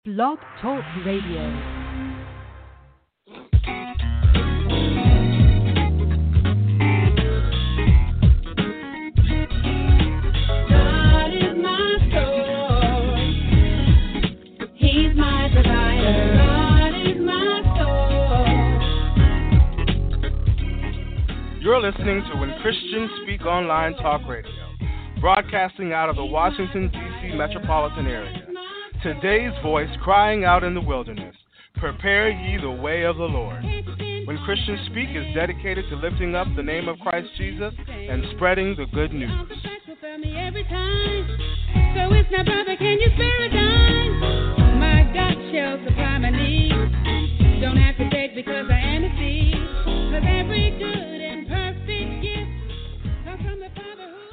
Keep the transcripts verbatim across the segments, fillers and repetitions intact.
Blog Talk Radio. You're listening to When Christians Speak Online Talk Radio, broadcasting out of the Washington, D C metropolitan area. Today's voice crying out in the wilderness, prepare ye the way of the Lord. When Christians Speak is dedicated to lifting up the name of Christ Jesus and spreading the good news. So it's now, brother, can you spare a dime? My God shall supply my needs. Don't have to beg because I am a seed. Cause every good and perfect gift comes from the Father who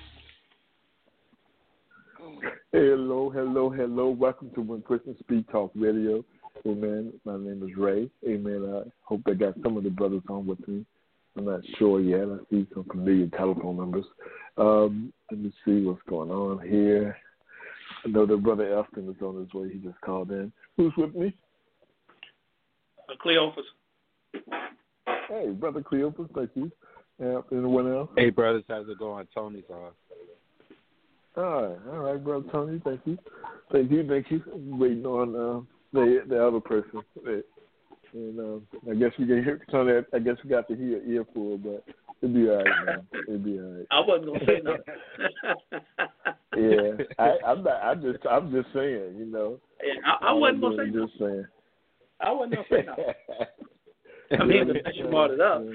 Hello, hello, hello. Welcome to When Christians Speak Talk Radio. Amen. My name is Ray. Amen. I hope I got some of the brothers on with me. I'm not sure yet. I see some familiar telephone numbers. Um, let me see what's going on here. I know that Brother Elston is on his way. He just called in. Who's with me? Uh, Cleophas. Hey, Brother Cleophas. Thank you. Uh, anyone else? Hey, brothers. How's it going? Tony's on. All right, all right, Brother Tony, thank you. Thank you, thank you. Waiting on uh, the the other person. And uh, I guess we can hear, Tony, I guess we got to hear an earful, but it'll be all right, man. It'll be all right. I wasn't going to say nothing. yeah, I, I'm not, I just, I'm just saying, you know. Yeah, I, I wasn't going to say I'm just nothing. saying. I wasn't going to say nothing. I mean, yeah, you brought it up.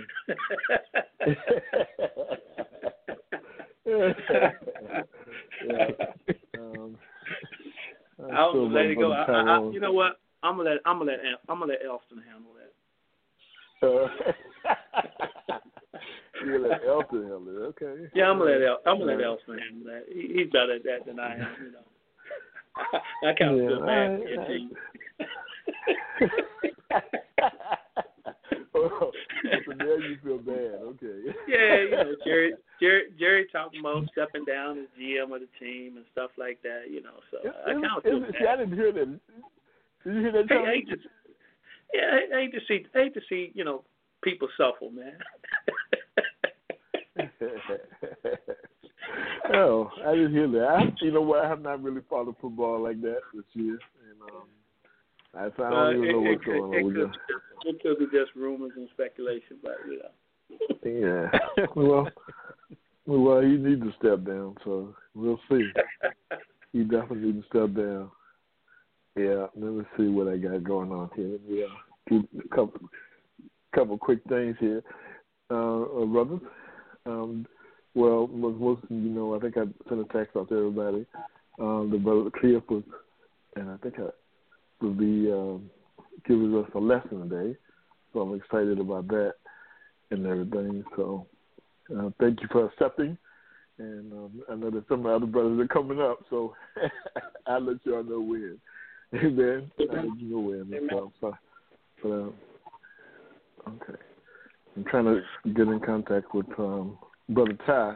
yeah. Um, I was gonna let it go. I, I, I, you know what? I'm gonna let I'm gonna let I'm gonna let Elston handle that. Uh, you let Elston handle it, okay? Yeah, I'm gonna let El, I'm gonna let Elston handle that. He, he's better at that than I am. You know, I, I kind of yeah, feel bad for your team. Oh, so now you feel bad, okay? Yeah, you know, Jerry, Jerry, Jerry talking about stepping down as G M of the team and stuff like that. You know, so it, I kind of feel bad. See, I didn't hear that. Did you hear that? Hey, I hate to, yeah, I hate to see, I hate to see, you know, people suffer, man. Oh, I didn't hear that. I, you know what? I have not really followed football like that this year, and um. I don't uh, even it, know what's it, going it, on with could, that. it could be just rumors and speculation, but you know. Yeah. Well, well, he needs to step down, so we'll see. He definitely needs to step down. Yeah. Let me see what I got going on here. Yeah. Keep a couple, couple quick things here, uh, uh, brothers. Um, well, most of you know, I think I sent a text out to everybody. Um, the brother Cleophas, and I think I. will be um, giving us a lesson today. So I'm excited about that and everything. So uh, thank you for accepting. And um, I know that some of the other brothers are coming up, so I'll let y'all know when. Amen. I'll let you know when. So, so, but, um, okay. I'm trying to get in contact with um, Brother Ty.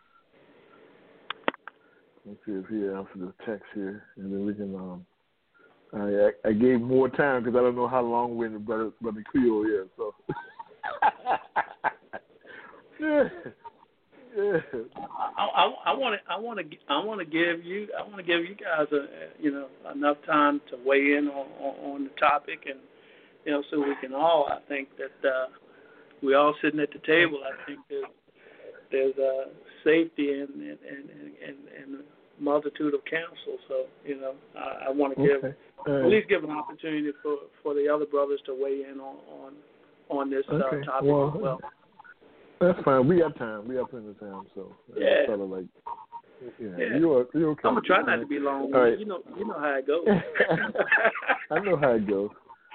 Let's see if he answers the text here, and then we can... Um, I, I gave more time because I don't know how long-winded brother brother Cleo is. So, yeah, yeah. I want to, I want to, I want to give you, I want to give you guys a, you know, enough time to weigh in on, on, on the topic, and you know, so we can all. I think that uh, we all sitting at the table. I think there's there's uh, safety and and and and. and multitude of counsel, so you know, I, I want to give okay. right. at least give an opportunity for, for the other brothers to weigh in on on, on this okay. uh, topic well, as well. That's fine. We got time. We got plenty of time, so yeah, sort of like yeah, yeah. You're, you're okay. I'm gonna try not to be long. All right. You know, you know how it goes. I know how it goes.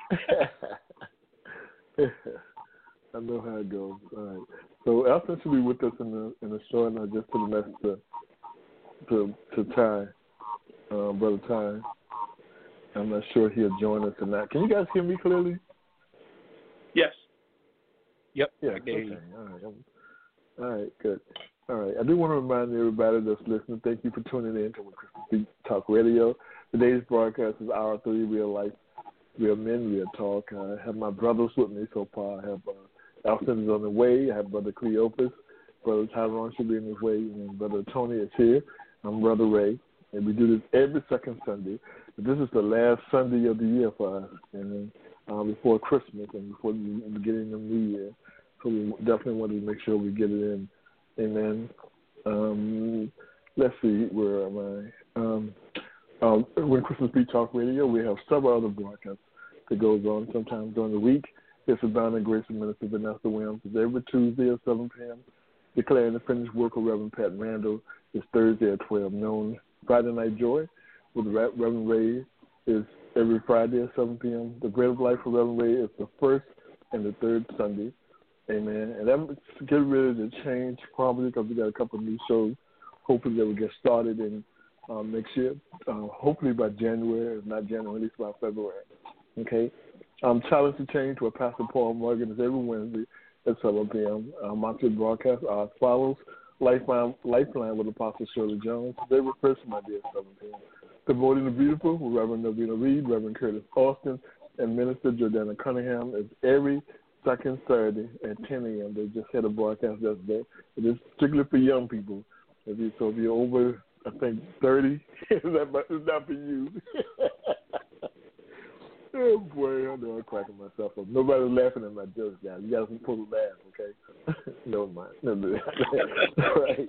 I know how it goes. All right. So Elton should be with us in the in the show, and I just put a message to. To, to Ty, uh, Brother Ty. I'm not sure he'll join us or not. Can you guys hear me clearly? Yes. Yep. Yeah. Okay. All right. All right. Good. All right. I do want to remind everybody that's listening, thank you for tuning in to Christian Speak Talk Radio. Today's broadcast is Hour three, Real Life, Real Men, Real Talk. I have my brothers with me so far. I have uh, Alston is on the way. I have Brother Cleophas. Brother Tyrone should be in his way. And Brother Tony is here. I'm Brother Ray. And we do this every second Sunday. But this is the last Sunday of the year for us, and uh, before Christmas and before the beginning of the New Year. So we definitely want to make sure we get it in. Amen. Um, let's see, where am I? Um, um, when Christmas Beat Talk Radio, we have several other broadcasts that goes on sometimes during the week. It's Abounding and Grace and Minister Vanessa Williams. It's every Tuesday at seven p.m. Declaring the Finished Work of Reverend Pat Randall is Thursday at twelve noon. Friday Night Joy with Reverend Ray is every Friday at seven p.m. The Bread of Life for Reverend Ray is the first and the third Sunday. Amen. And that's getting ready to change probably because we got a couple of new shows. Hopefully that will get started in um, next year. Uh, hopefully by January, if not January, at least by February. Okay. Um, Challenge to Change with Pastor Paul Morgan is every Wednesday at seven p.m. Uh, monthly broadcast are as follows. Lifeline, Lifeline with Apostle Shirley Jones is every first Monday at seven p.m. Devoting the Beautiful with Reverend Novena Reed, Reverend Curtis Austin, and Minister Jordana Cunningham is every second Saturday at ten a.m. They just had a broadcast yesterday. It is strictly for young people. If you, so if you're over, I think, thirty, it's not for you. Oh, boy, I know I'm cracking myself up. Nobody's laughing at my jokes, guys. You guys can pull the laugh, okay? No mind. No, no. Right.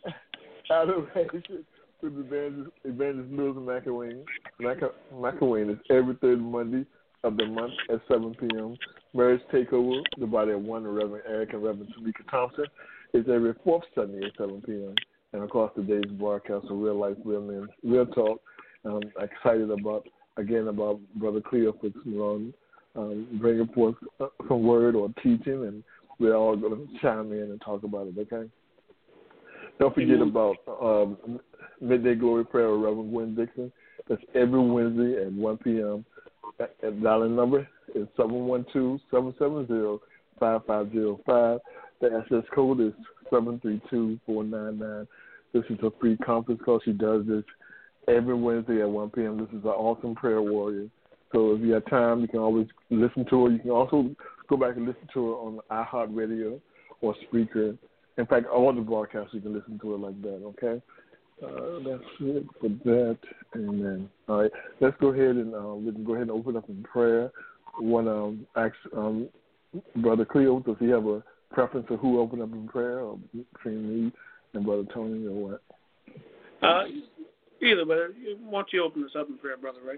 Adoration with Evangelist, Evangelist Mills McElwain. McElwain is every third Monday of the month at seven p.m. Marriage Takeover, the Body of One, Reverend Eric and Reverend Tamika Thompson, is every fourth Sunday at seven p.m. And, of course, today's broadcast of Real Life, Real Men, Real Talk. I'm excited about, again, about Brother Cleophas on um, bringing forth some word or teaching, and we're all going to chime in and talk about it, okay? Don't forget mm-hmm. about um, Midday Glory Prayer with Reverend Gwen Dixon. That's every Wednesday at one p.m. At dial number is seven one two, seven seven zero, five five zero five. The access code is seven three two, four nine nine. This is a free conference call. She does this every Wednesday at one p.m. This is an awesome prayer warrior. So if you have time, you can always listen to her. You can also go back and listen to her on iHeartRadio or Spreaker. In fact, all the broadcasts, you can listen to her like that, okay? Uh, that's it for that. Amen. All right, let's go ahead and uh, we can go ahead and open up in prayer. One um, ask um, Brother Cleo, does he have a preference of who open up in prayer, or between me and Brother Tony, or what? Uh, either, but why don't you open us up in prayer, Brother Ray?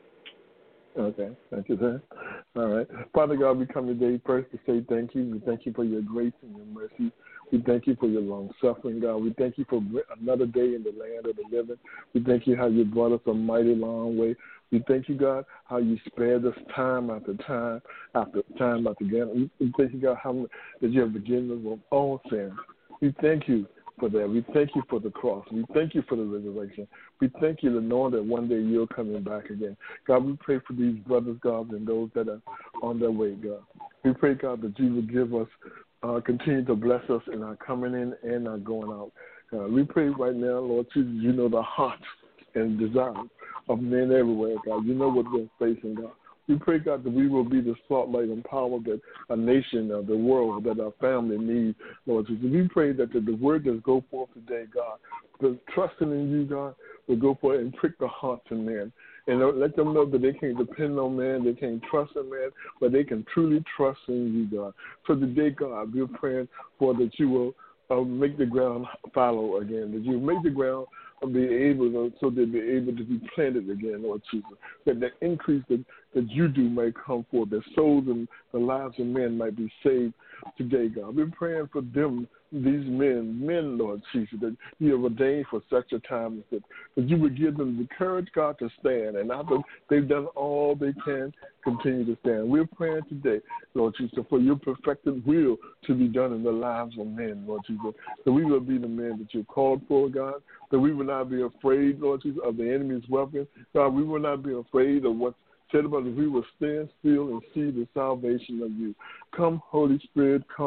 Okay, thank you, sir. All right. Father God, we come today first to say thank you. We thank you for your grace and your mercy. We thank you for your long suffering, God. We thank you for another day in the land of the living. We thank you how you brought us a mighty long way. We thank you, God, how you spared us time after time after time after again. We thank you, God, how that you have forgiven us of all sins. We thank you for that. We thank you for the cross. We thank you for the resurrection. We thank you to know that one day you're coming back again. God, we pray for these brothers, God, and those that are on their way, God. We pray, God, that you will give us, uh, continue to bless us in our coming in and our going out. God, we pray right now, Lord Jesus, you know the hearts and desires of men everywhere, God. You know what they're facing, God. We pray, God, that we will be the salt, light, and power that a nation, uh, the world, that our family needs, Lord Jesus. We pray that the, the word that go forth today, God, the trusting in you, God, will go forth and prick the hearts of men. And let them know that they can't depend on man, they can't trust in man, but they can truly trust in you, God. So today, God, we're praying for that you will uh, make the ground fallow again, that you make the ground be able to, so they'll be able to be planted again, Lord Jesus. That the increase that, that you do may come forth, that souls and the lives of men might be saved today, God. We're praying for them, these men, men, Lord Jesus, that you have ordained for such a time as this, that you would give them the courage, God, to stand. And after they've done all they can, continue to stand. We're praying today, Lord Jesus, for your perfected will to be done in the lives of men, Lord Jesus, that we will be the men that you've called for, God, that we will not be afraid, Lord Jesus, of the enemy's weapon. God, we will not be afraid of what's said about us. We will stand still and see the salvation of you. Come, Holy Spirit, come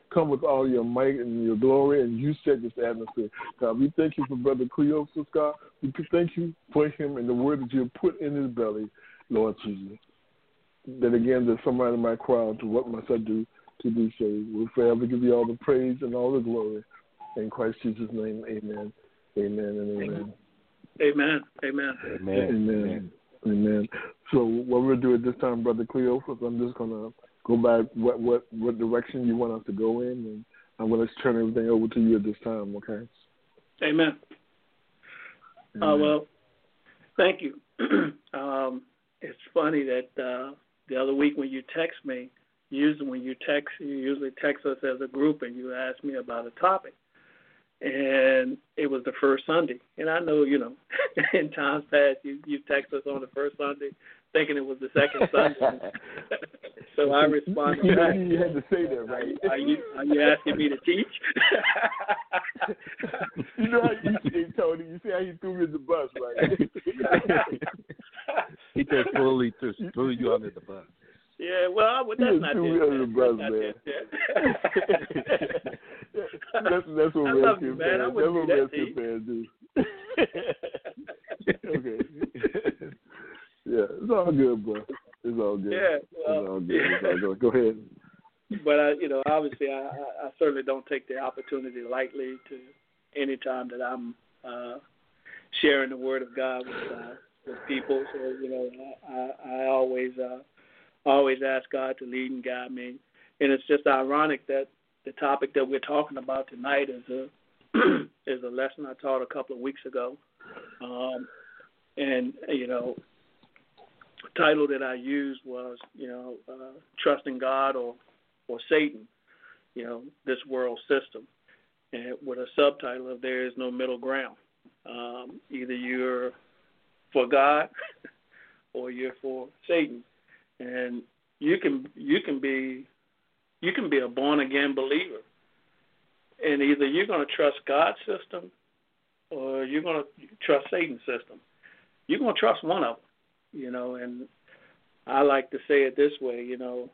come with all your might and your glory, and you set this atmosphere. God, we thank you for Brother Cleophas, God. We thank you for him and the word that you have put in his belly, Lord Jesus. That again, that somebody might cry out to what must I do to be saved. We'll forever give you all the praise and all the glory. In Christ Jesus' name, amen. Amen and amen. Amen. Amen. Amen. Amen. Amen. So what we'll do at this time, Brother Cleophas, I'm just going to go back what, what, what direction you want us to go in, and I'm going to turn everything over to you at this time, okay? Amen. Amen. Uh, well, thank you. um, it's funny that uh, the other week when you text me, usually when you text, you usually text us as a group, and you ask me about a topic. And it was the first Sunday. And I know, you know, in times past, you, you text us on the first Sunday thinking it was the second Sunday. So I responded back. You had to say that, right? Are you, are you asking me to teach? You know how you say, Tony, you see how he threw me in the bus, right? He just fully threw, threw you under the bus. Yeah, well, well that's not it. Under the bus, man. that's, that's what Redskins fans. That's what Redskins fans do. Okay. Yeah, it's all good, bro. It's all good. Yeah, well, it's all good. It's all good. Go ahead. But I, you know, obviously, I, I certainly don't take the opportunity lightly to any time that I'm uh, sharing the Word of God with uh, with people. So you know, I, I always. Uh, always ask God to lead and guide me. And it's just ironic that the topic that we're talking about tonight is a is a lesson I taught a couple of weeks ago. Um, and, you know, the title that I used was, you know, uh, Trusting God or, or Satan, you know, this world system. And with a subtitle of There Is No Middle Ground. Um, either you're for God or you're for Satan. And you can you can be you can be a born again believer, and either you're going to trust God's system or you're going to trust Satan's system. You're going to trust one of them, you know. And I like to say it this way, you know,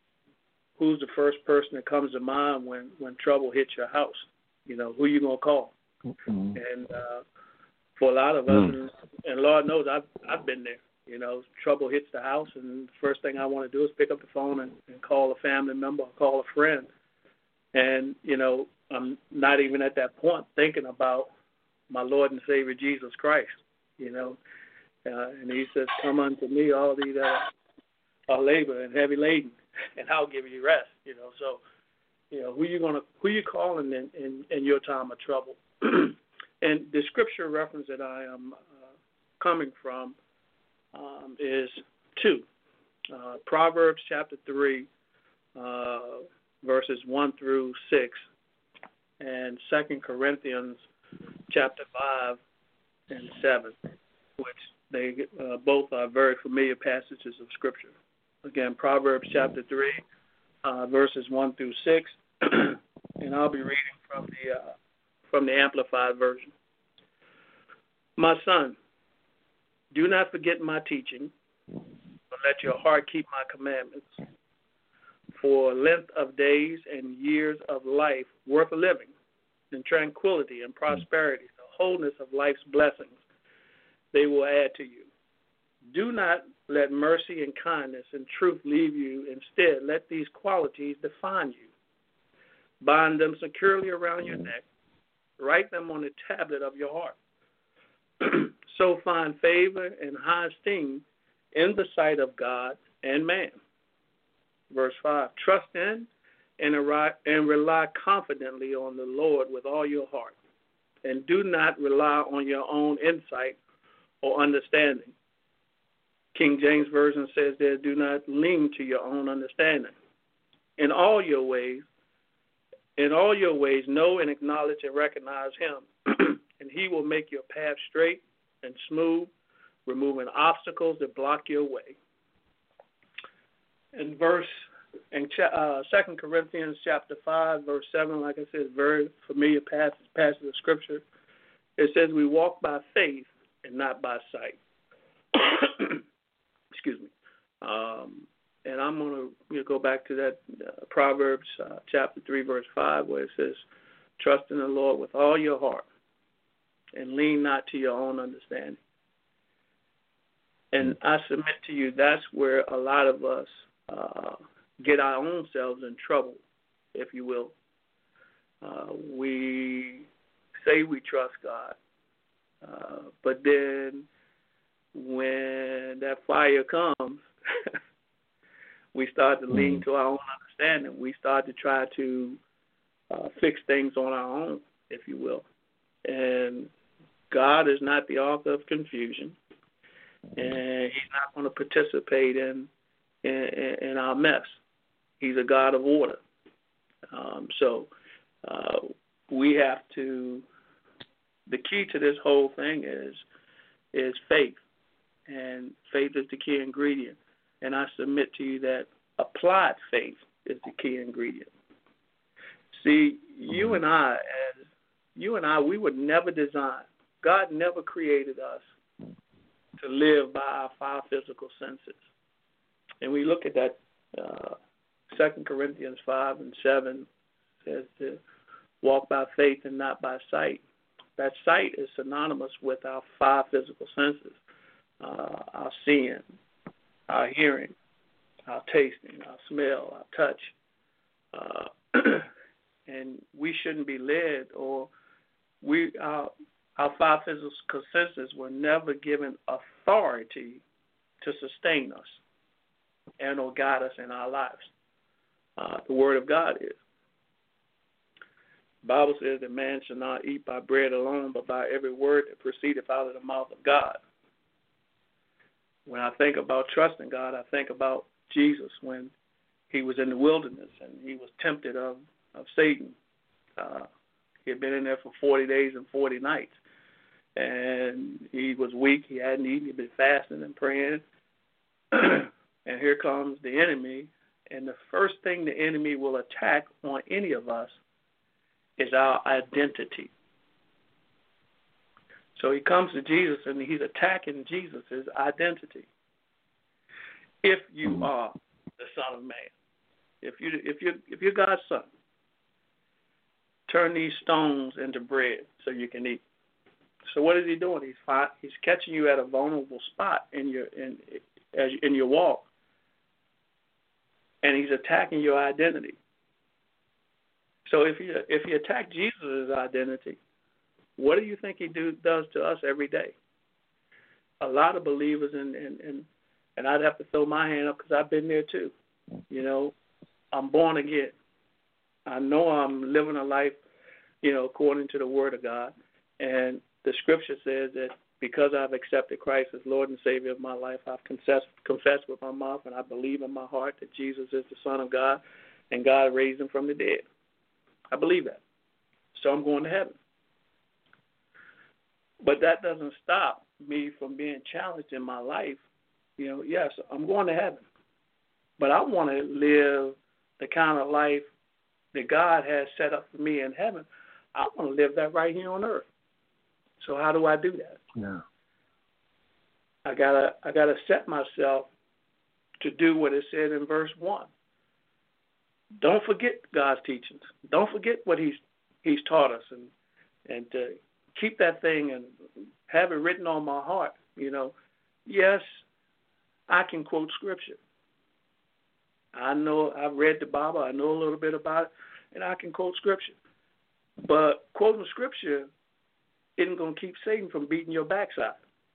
who's the first person that comes to mind when, when trouble hits your house? You know, who you going to call? Mm-hmm. And uh, for a lot of us, mm. and, and Lord knows I've I've been there. You know, trouble hits the house, and the first thing I want to do is pick up the phone and, and call a family member or call a friend. And, you know, I'm not even at that point thinking about my Lord and Savior Jesus Christ, you know. Uh, and he says, come unto me, all these that are labor and heavy laden, and I'll give you rest, you know. So, you know, who you gonna who you calling in, in, in your time of trouble? And the scripture reference that I am uh, coming from Um, is two. Uh, Proverbs chapter three, uh, verses one through six, and Second Corinthians chapter five and seven, which they uh, both are very familiar passages of Scripture. Again, Proverbs chapter three, uh, verses one through six, and I'll be reading from the uh, from the Amplified version. My son, do not forget my teaching, but let your heart keep my commandments. For length of days and years of life worth living, and tranquility and prosperity, the wholeness of life's blessings, they will add to you. Do not let mercy and kindness and truth leave you. Instead, let these qualities define you. Bind them securely around your neck. Write them on the tablet of your heart. So find favor and high esteem in the sight of God and man. Verse five, trust in and, and rely confidently on the Lord with all your heart, and do not rely on your own insight or understanding. King James Version says there, do not lean to your own understanding. In all your ways, in all your ways, know and acknowledge and recognize him, and he will make your path straight and smooth, removing obstacles that block your way. In verse, in uh, Second Corinthians chapter five, verse seven, like I said, very familiar passage, passage of Scripture. It says, we walk by faith and not by sight. Excuse me. Um, and I'm going to you know, go back to that uh, Proverbs uh, chapter three, verse five, where it says, trust in the Lord with all your heart and lean not to your own understanding. And I submit to you, that's where a lot of us uh, get our own selves in trouble, if you will. Uh, we say we trust God, uh, but then when that fire comes, we start to lean to our own understanding. We start to try to uh, fix things on our own, if you will. And God is not the author of confusion, and he's not going to participate in, in in our mess. He's a God of order. Um, so uh, we have to, the key to this whole thing is is faith, and faith is the key ingredient. And I submit to you that applied faith is the key ingredient. See, you and I, as you and I, we were never designed. God never created us to live by our five physical senses. And we look at that, uh, Second Corinthians five and seven says to walk by faith and not by sight. That sight is synonymous with our five physical senses, uh, our seeing, our hearing, our tasting, our smell, our touch. Uh, and we shouldn't be led, or we our, our five physical senses were never given authority to sustain us and or guide us in our lives. Uh, the Word of God is. The Bible says that man shall not eat by bread alone, but by every word that proceedeth out of the mouth of God. When I think about trusting God, I think about Jesus when he was in the wilderness and he was tempted of, of Satan. Uh, he had been in there for forty days and forty nights. And he was weak. He hadn't eaten. He'd been fasting and praying. And here comes the enemy. And the first thing the enemy will attack on any of us is our identity. So he comes to Jesus and he's attacking Jesus' identity. If you are the Son of Man, if you if you if you're God's son, turn these stones into bread so you can eat. So what is he doing? He's fi- he's catching you at a vulnerable spot in your in as in your walk, and he's attacking your identity. So if you if you attack Jesus' identity, what do you think he do does to us every day? A lot of believers, and and and, and I'd have to throw my hand up because I've been there too. You know, I'm born again. I know I'm living a life, you know, according to the Word of God, and the Scripture says that because I've accepted Christ as Lord and Savior of my life, I've confessed, confessed with my mouth and I believe in my heart that Jesus is the Son of God and God raised him from the dead. I believe that. So I'm going to heaven. But that doesn't stop me from being challenged in my life. You know, yes, I'm going to heaven. But I want to live the kind of life that God has set up for me in heaven. I want to live that right here on earth. So how do I do that? Yeah. I gotta I gotta set myself to do what it said in verse one. Don't forget God's teachings. Don't forget what He's He's taught us, and and to keep that thing and have it written on my heart. You know, yes, I can quote Scripture. I know I've read the Bible. I know a little bit about it, and I can quote Scripture. But quoting Scripture isn't going to keep Satan from beating your backside.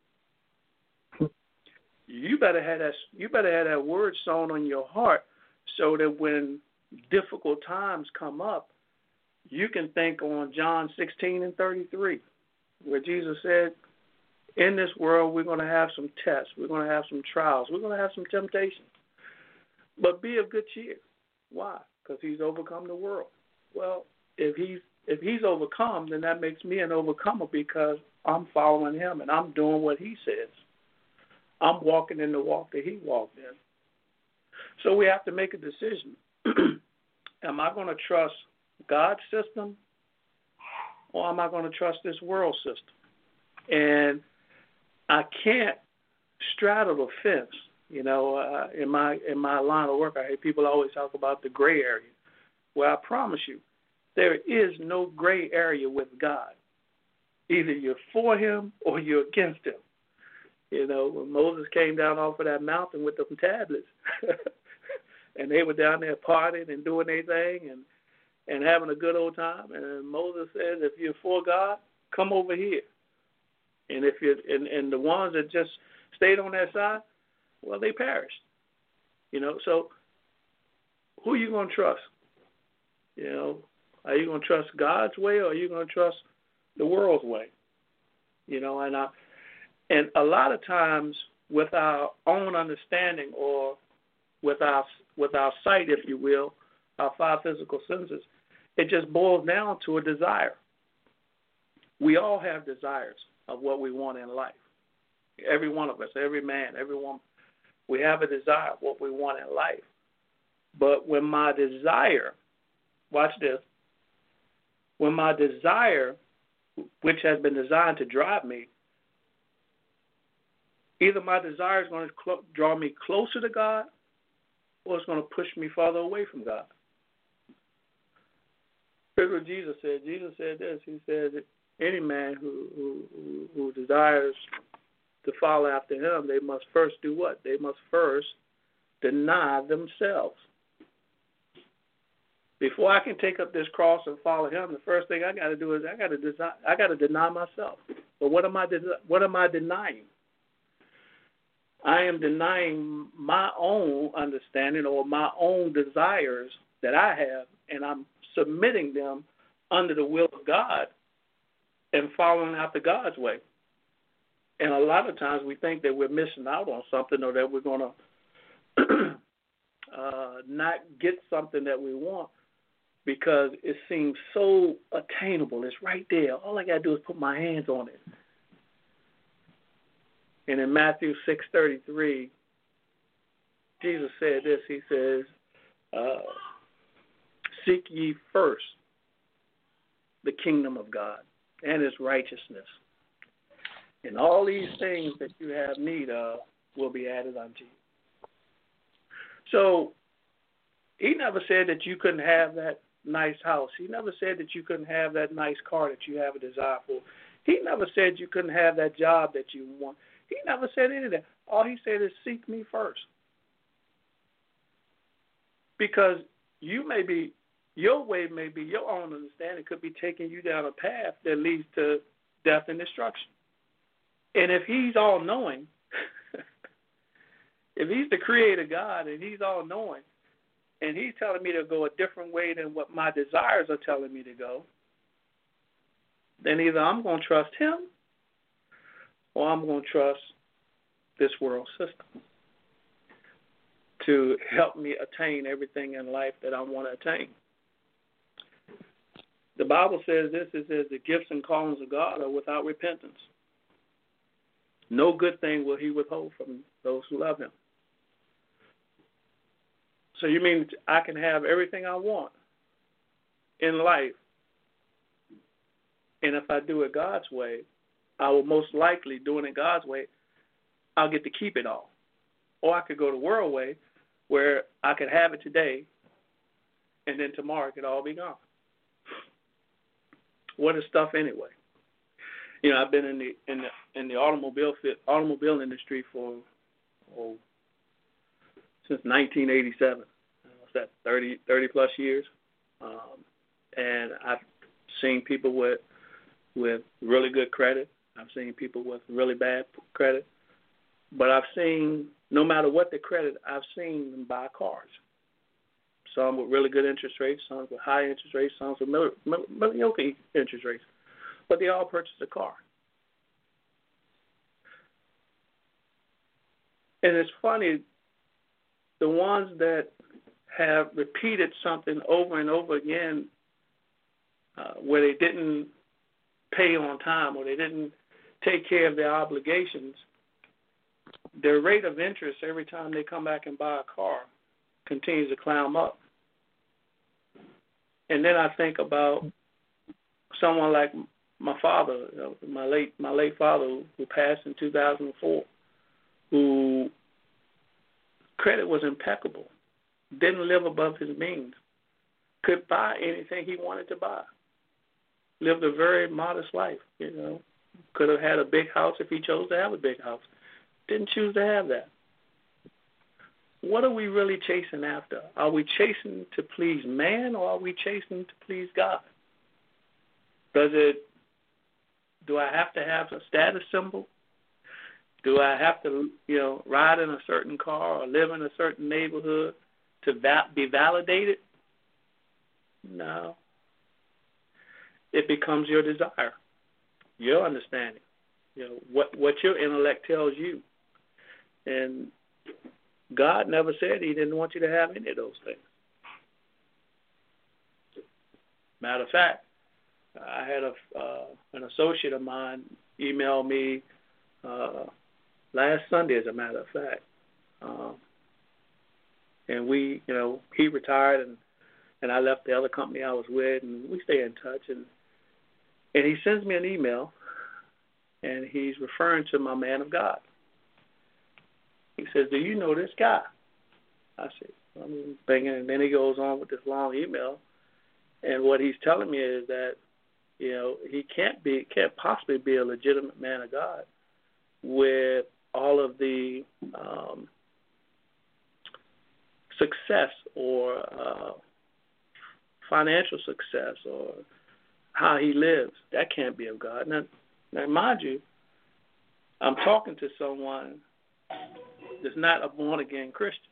You better have that. You better have that word sown on your heart, so that when difficult times come up, you can think on John sixteen and thirty-three, where Jesus said, "In this world, we're going to have some tests. We're going to have some trials. We're going to have some temptations. But be of good cheer." Why? Because He's overcome the world. Well, if He's If he's overcome, then that makes me an overcomer because I'm following him and I'm doing what he says. I'm walking in the walk that he walked in. So we have to make a decision. Am I going to trust God's system or am I going to trust this world system? And I can't straddle the fence You know, uh, in my in my line of work, I hear people always talk about the gray area. Well, I promise you, there is no gray area with God. Either you're for him or you're against him. You know, when Moses came down off of that mountain with them tablets, and they were down there partying and doing their thing and, and having a good old time, and Moses said, if you're for God, come over here. And if you and, and the ones that just stayed on that side, well, they perished. You know, so who are you going to trust? You know, are you going to trust God's way or are you going to trust the world's way? You know, and I, and a lot of times with our own understanding or with our with our sight, if you will, our five physical senses, it just boils down to a desire. We all have desires of what we want in life. Every one of us, every man, every woman, we have a desire of what we want in life. But when my desire, watch this, when my desire, which has been designed to drive me, either my desire is going to cl- draw me closer to God or it's going to push me farther away from God. Here's what Jesus said. Jesus said this. He said that any man who, who, who desires to follow after him, they must first do what? They must first deny themselves. Before I can take up this cross and follow him, the first thing I got to do is I got to deny, I got to deny myself. But what am I what am I denying? I am denying my own understanding or my own desires that I have, and I'm submitting them under the will of God and following after God's way. And a lot of times we think that we're missing out on something or that we're going to uh, not get something that we want because it seems so attainable. It's right there. All I got to do is put my hands on it. And in Matthew six thirty-three, Jesus said this. He says, uh, seek ye first the kingdom of God and his righteousness. And all these things that you have need of will be added unto you. So he never said that you couldn't have that nice house. He never said that you couldn't have that nice car that you have a desire for. He never said you couldn't have that job that you want. He never said any of that. All he said is seek me first. Because you may be, your way may be, your own understanding could be taking you down a path that leads to death and destruction. And if he's all-knowing, if he's the creator God and he's all-knowing, and he's telling me to go a different way than what my desires are telling me to go, then either I'm going to trust him or I'm going to trust this world system to help me attain everything in life that I want to attain. The Bible says this, it says the gifts and callings of God are without repentance. No good thing will he withhold from those who love him. So you mean I can have everything I want in life, and if I do it God's way, I will most likely, doing it God's way, I'll get to keep it all. Or I could go the world way, where I could have it today, and then tomorrow it could all be gone. What is stuff anyway? You know, I've been in the in the in the automobile automobile industry for oh, since nineteen eighty-seven. What's that? thirty, thirty plus years, um, and I've seen people with with really good credit. I've seen people with really bad credit, but I've seen no matter what the credit, I've seen them buy cars. Some with really good interest rates, some with high interest rates, some with mediocre interest rates. But they all purchased a car. And it's funny, the ones that have repeated something over and over again uh, where they didn't pay on time or they didn't take care of their obligations, their rate of interest every time they come back and buy a car continues to climb up. And then I think about someone like my father, you know, my late my late father, who passed in two thousand four, who credit was impeccable, didn't live above his means, could buy anything he wanted to buy, lived a very modest life, you know, could have had a big house if he chose to have a big house, didn't choose to have that. What are we really chasing after? Are we chasing to please man, or are we chasing to please God? Does it, do I have to have a status symbol? Do I have to, you know, ride in a certain car or live in a certain neighborhood to va- be validated? No. It becomes your desire, your understanding, you know, what, what your intellect tells you. And God never said he didn't want you to have any of those things. Matter of fact, I had a uh, an associate of mine email me uh, last Sunday, as a matter of fact. Um, and we, you know, he retired, and, and I left the other company I was with, and we stay in touch. And and he sends me an email, and he's referring to my man of God. He says, "Do you know this guy?" I said, I'm thinking, and then he goes on with this long email, and what he's telling me is that, you know, he can't be, can't possibly be a legitimate man of God with all of the um, success or uh, financial success or how he lives. That can't be of God. Now, now, mind you, I'm talking to someone that's not a born-again Christian.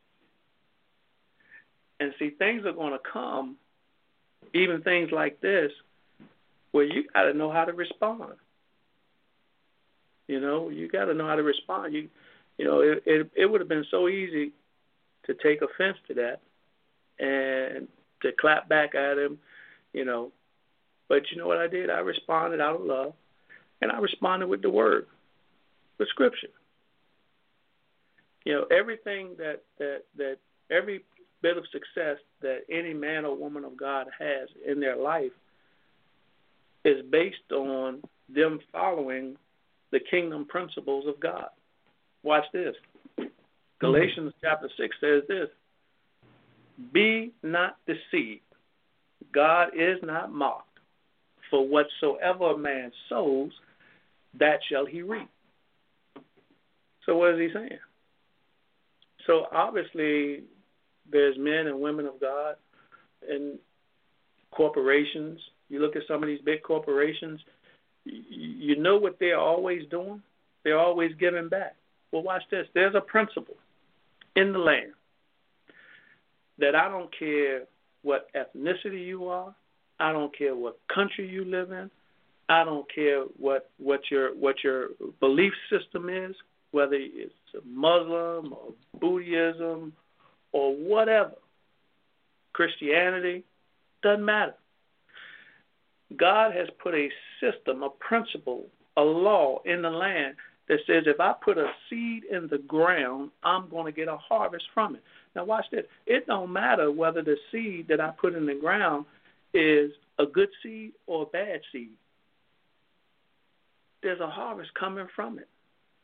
And see, things are going to come, even things like this, where you got to know how to respond. You know, you got to know how to respond. You, you know, it, it it would have been so easy to take offense to that and to clap back at him, you know. But you know what I did? I responded out of love, and I responded with the word, with Scripture. You know, everything that that that every bit of success that any man or woman of God has in their life is based on them following the kingdom principles of God. Watch this. Mm-hmm. Galatians chapter six says this: "Be not deceived. God is not mocked. For whatsoever a man sows, that shall he reap." So what is he saying? So obviously there's men and women of God and corporations. You look at some of these big corporations, you know what they're always doing? They're always giving back. Well, watch this. There's a principle in the land that I don't care what ethnicity you are, I don't care what country you live in, I don't care what, what your what your belief system is, whether it's Muslim or Buddhism or whatever, Christianity, doesn't matter. God has put a system, a principle, a law in the land that says if I put a seed in the ground, I'm going to get a harvest from it. Now watch this. It don't matter whether the seed that I put in the ground is a good seed or a bad seed. There's a harvest coming from it.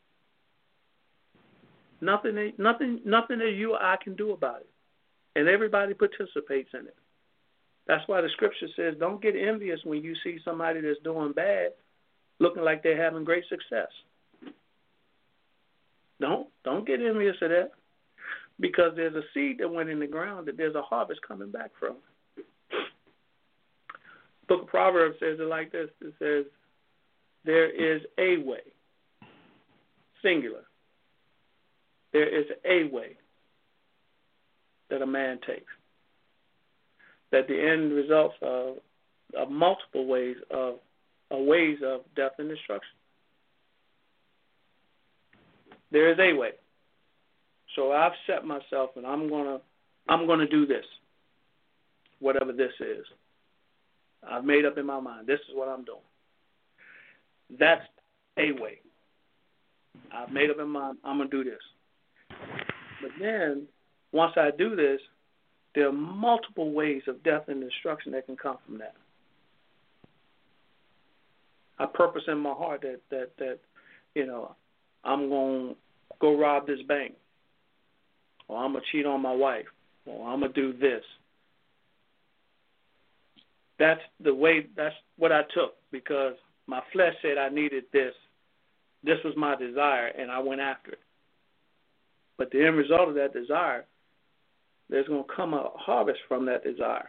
Nothing, nothing, nothing that you or I can do about it. And everybody participates in it. That's why the scripture says don't get envious when you see somebody that's doing bad looking like they're having great success. Don't, don't get envious of that, because there's a seed that went in the ground that there's a harvest coming back from. Book of Proverbs says it like this. It says, there is a way, singular. There is a way that a man takes, that the end results of, of multiple ways of, of ways of death and destruction. There is a way. So I've set myself, and I'm gonna I'm gonna do this, whatever this is. I've made up in my mind, this is what I'm doing. That's a way. I've made up in my mind, I'm gonna do this. But then, once I do this, there are multiple ways of death and destruction that can come from that. I purpose in my heart that, that, that you know, I'm going to go rob this bank. or I'm going to cheat on my wife, or I'm going to do this. That's the way, that's what I took, because my flesh said I needed this. This was my desire, and I went after it. But the end result of that desire, there's going to come a harvest from that desire.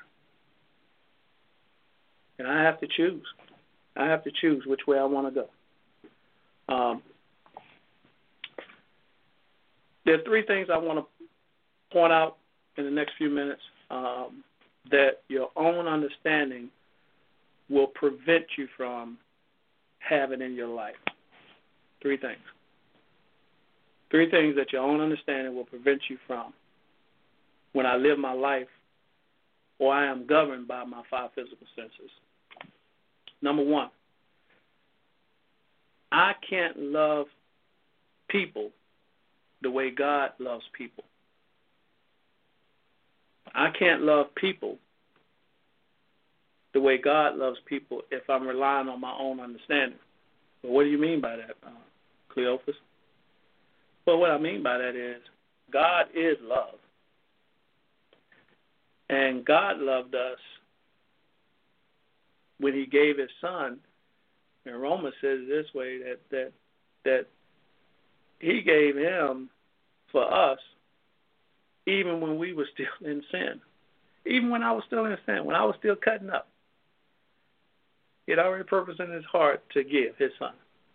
And I have to choose. I have to choose which way I want to go. Um, there are three things I want to point out in the next few minutes um, that your own understanding will prevent you from having in your life. Three things. Three things that your own understanding will prevent you from when I live my life or I am governed by my five physical senses. Number one, I can't love people the way God loves people. I can't love people the way God loves people if I'm relying on my own understanding. Well, what do you mean by that, uh, Cleophas? Well, what I mean by that is God is love. And God loved us when he gave his son. And Romans says this way, that, that, that he gave him for us even when we were still in sin. Even when I was still in sin, when I was still cutting up. He had already purposed in his heart to give his son.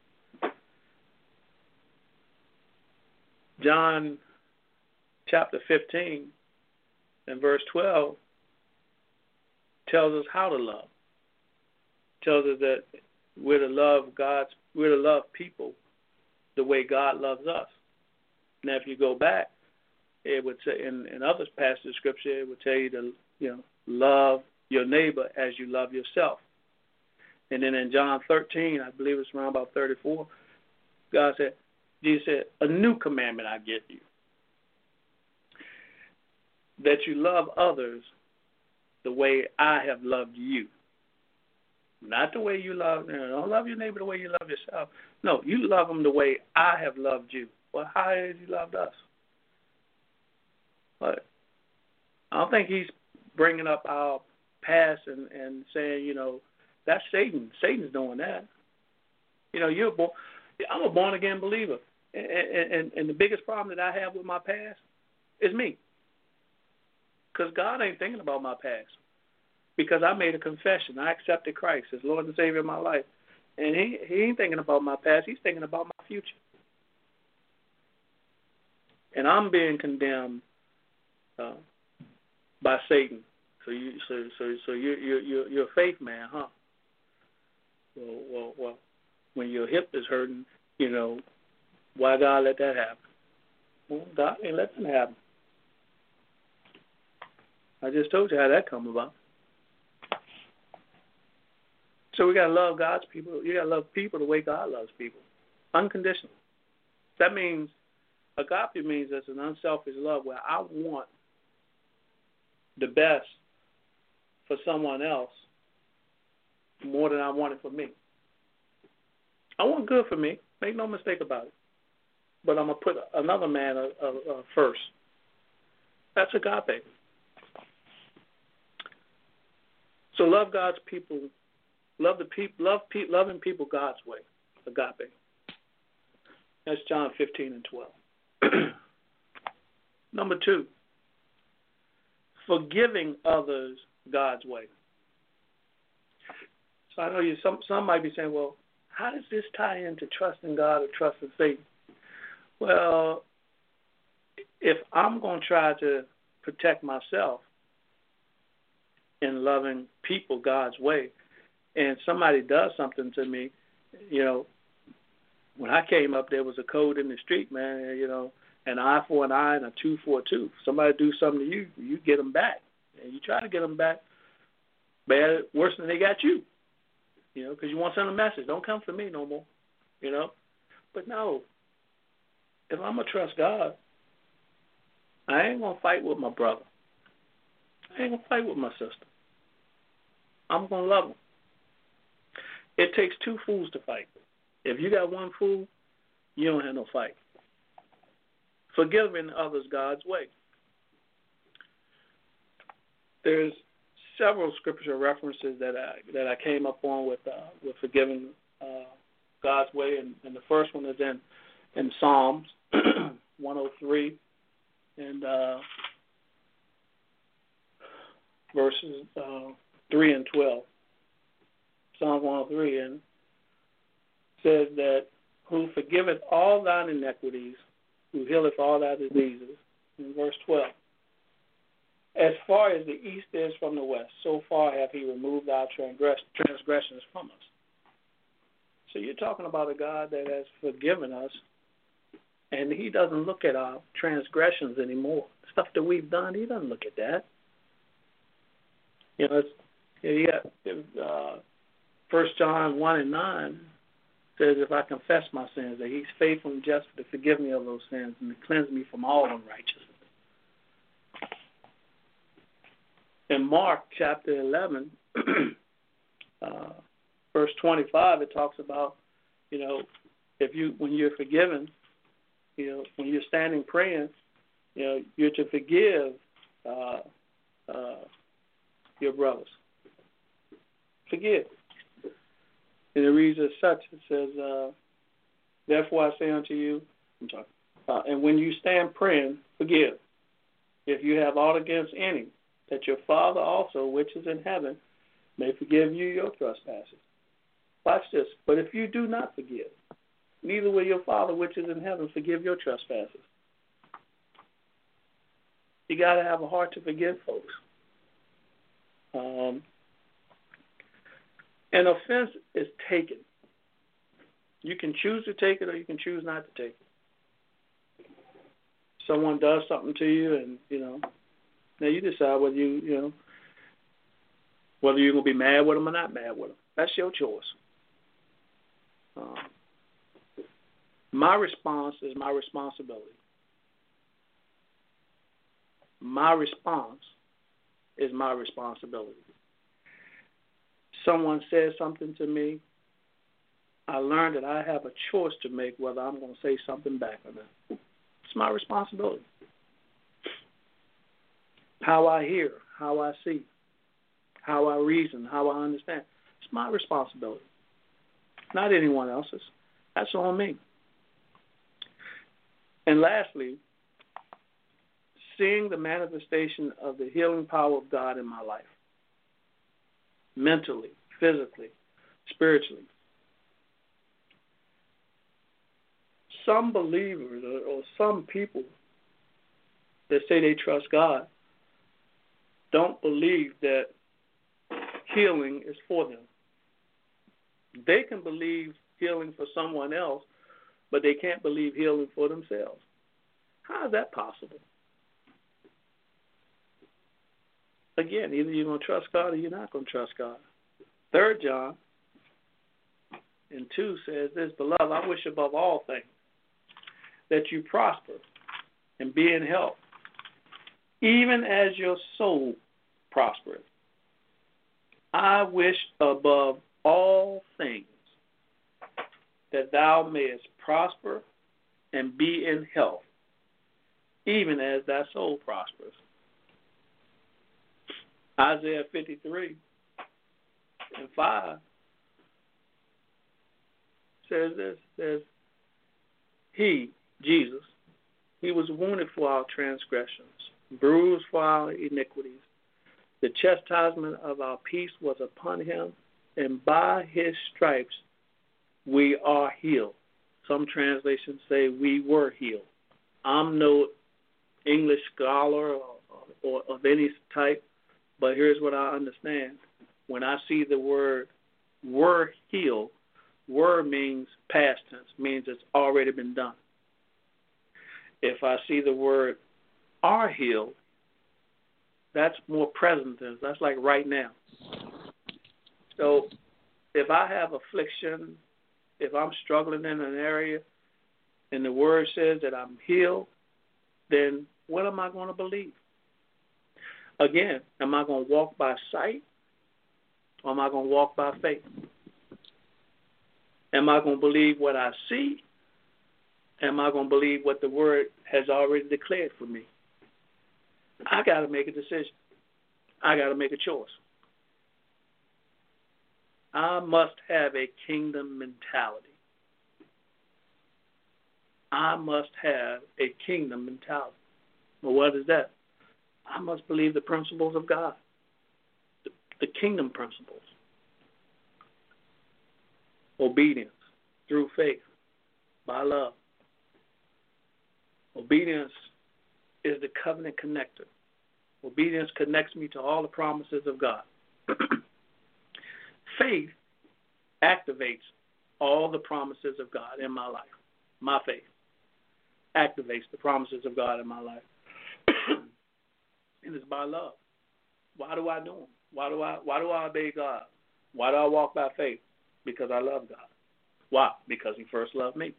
John chapter fifteen and verse twelve tells us how to love. Tells us that we're to love God's, we're to love people the way God loves us. Now, if you go back, it would say in, in other passages of Scripture, it would tell you to, you know, love your neighbor as you love yourself. And then in John thirteen, I believe it's around about thirty-four, God said, Jesus said, a new commandment I give you, that you love others the way I have loved you. Not the way you love, you know, don't love your neighbor the way you love yourself. No, you love them the way I have loved you. Well, how has he loved us? But I don't think he's bringing up our past and, and saying, you know, that's Satan. Satan's doing that. You know, you're born, I'm a born-again believer. And, and, and the biggest problem that I have with my past is me. Because God ain't thinking about my past. Because I made a confession. I accepted Christ as Lord and Savior of my life. And he, he ain't thinking about my past. He's thinking about my future. And I'm being condemned uh, by Satan. So you, so so so you you you you're a faith man, huh? Well, well, well. When your hip is hurting, you know, why God let that happen? Well, God ain't let that happen. I just told you how that come about. So we gotta love God's people. You gotta love people the way God loves people, unconditionally. That means agape means it's an unselfish love where I want the best for someone else more than I want it for me. I want good for me. Make no mistake about it. But I'm going to put another man uh, uh, uh, first. That's agape. So love God's people. Love the people. Love pe- loving people God's way. Agape. That's John fifteen and twelve. Number two, forgiving others God's way. So I know you. Some some might be saying, well, how does this tie into trusting God or trusting Satan? Well, if I'm going to try to protect myself in loving people God's way, and somebody does something to me, you know, when I came up, there was a code in the street, man, you know, an eye for an eye and a tooth for a tooth. Somebody do something to you, you get them back. And you try to get them back bad, worse than they got you. You know, because you want to send a message. Don't come for me no more, you know. But no, if I'm going to trust God, I ain't going to fight with my brother. I ain't going to fight with my sister. I'm going to love them. It takes two fools to fight. If you got one fool, you don't have no fight. forgiving others God's way. There's several scriptural references that I that I came up on with uh, with forgiving uh, God's way, and, and the first one is in in Psalms one oh three and uh, verses uh, three and twelve. Psalms one oh three and says that who forgiveth all thine iniquities, who healeth all thy diseases. In verse twelve. As far as the east is from the west, so far hath he removed our transgress- transgressions from us. So you're talking about a God that has forgiven us, and he doesn't look at our transgressions anymore. Stuff that we've done, he doesn't look at that. You know, it's, yeah, uh, First John one and nine says, if I confess my sins, that he's faithful and just to forgive me of those sins and to cleanse me from all unrighteousness. In Mark chapter eleven, uh, verse twenty-five, it talks about, you know, if you when you're forgiven, you know, when you're standing praying, you know, you're to forgive uh, uh, your brothers. Forgive. And it reads as such. It says, uh, therefore I say unto you, I'm sorry, uh, and when you stand praying, forgive. If you have aught against any, that your Father also, which is in heaven, may forgive you your trespasses. Watch this. But if you do not forgive, neither will your Father, which is in heaven, forgive your trespasses. You got to have a heart to forgive folks. Um, an offense is taken. You can choose to take it or you can choose not to take it. Someone does something to you and, you know, now you decide whether you, you know, whether you're going to be mad with them or not mad with them. That's your choice. Um, my response is my responsibility. My response is my responsibility. Someone says something to me, I learned that I have a choice to make whether I'm going to say something back or not. It's my responsibility. How I hear, how I see, how I reason, how I understand. It's my responsibility, not anyone else's. That's on me. And lastly, seeing the manifestation of the healing power of God in my life, mentally, physically, spiritually. Some believers or, or some people that say they trust God don't believe that healing is for them. They can believe healing for someone else, but they can't believe healing for themselves. How is that possible? Again, either you're going to trust God or you're not going to trust God. Third John and two says this, Beloved, I wish above all things that you prosper and be in health, even as your soul prospereth. I wish above all things that thou mayest prosper and be in health, even as thy soul prospers. Isaiah fifty-three and five says this, says, He, Jesus, He was wounded for our transgressions, bruised for our iniquities. The chastisement of our peace was upon Him, and by His stripes we are healed. Some translations say we were healed. I'm no English scholar or, or of any type, but here's what I understand. When I see the word were healed, were means past tense, means it's already been done. If I see the word are healed, that's more present tense. That's like right now. So if I have affliction, if I'm struggling in an area and the word says that I'm healed, then what am I going to believe? Again, am I going to walk by sight or am I going to walk by faith? Am I going to believe what I see am I going to believe what the Word has already declared for me? I got to make a decision. I got to make a choice. I must have a kingdom mentality. I must have a kingdom mentality. Well, what is that? I must believe the principles of God, the, the kingdom principles. Obedience through faith, by love. Obedience is the covenant connector. Obedience connects me to all the promises of God. Faith activates all the promises of God in my life. My faith activates the promises of God in my life. And it's by love. Why do I do them? Why do I why do I obey God? Why do I walk by faith? Because I love God. Why? Because he first loved me.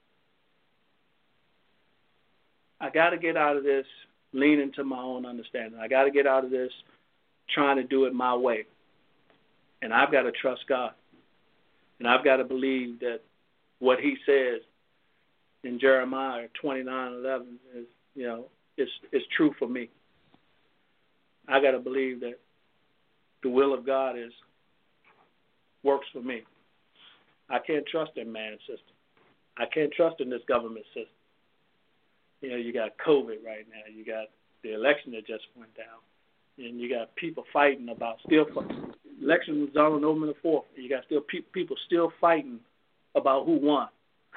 I got to get out of this leaning to my own understanding. I got to get out of this trying to do it my way. And I've got to trust God. And I've got to believe that what he says in Jeremiah twenty-nine eleven is, you know, is is true for me. I got to believe that the will of God is works for me. I can't trust in man's system. I can't trust in this government system. You know, you got COVID right now. You got the election that just went down. And you got people fighting about still fighting. Election was on November the fourth. You got still pe- people still fighting about who won.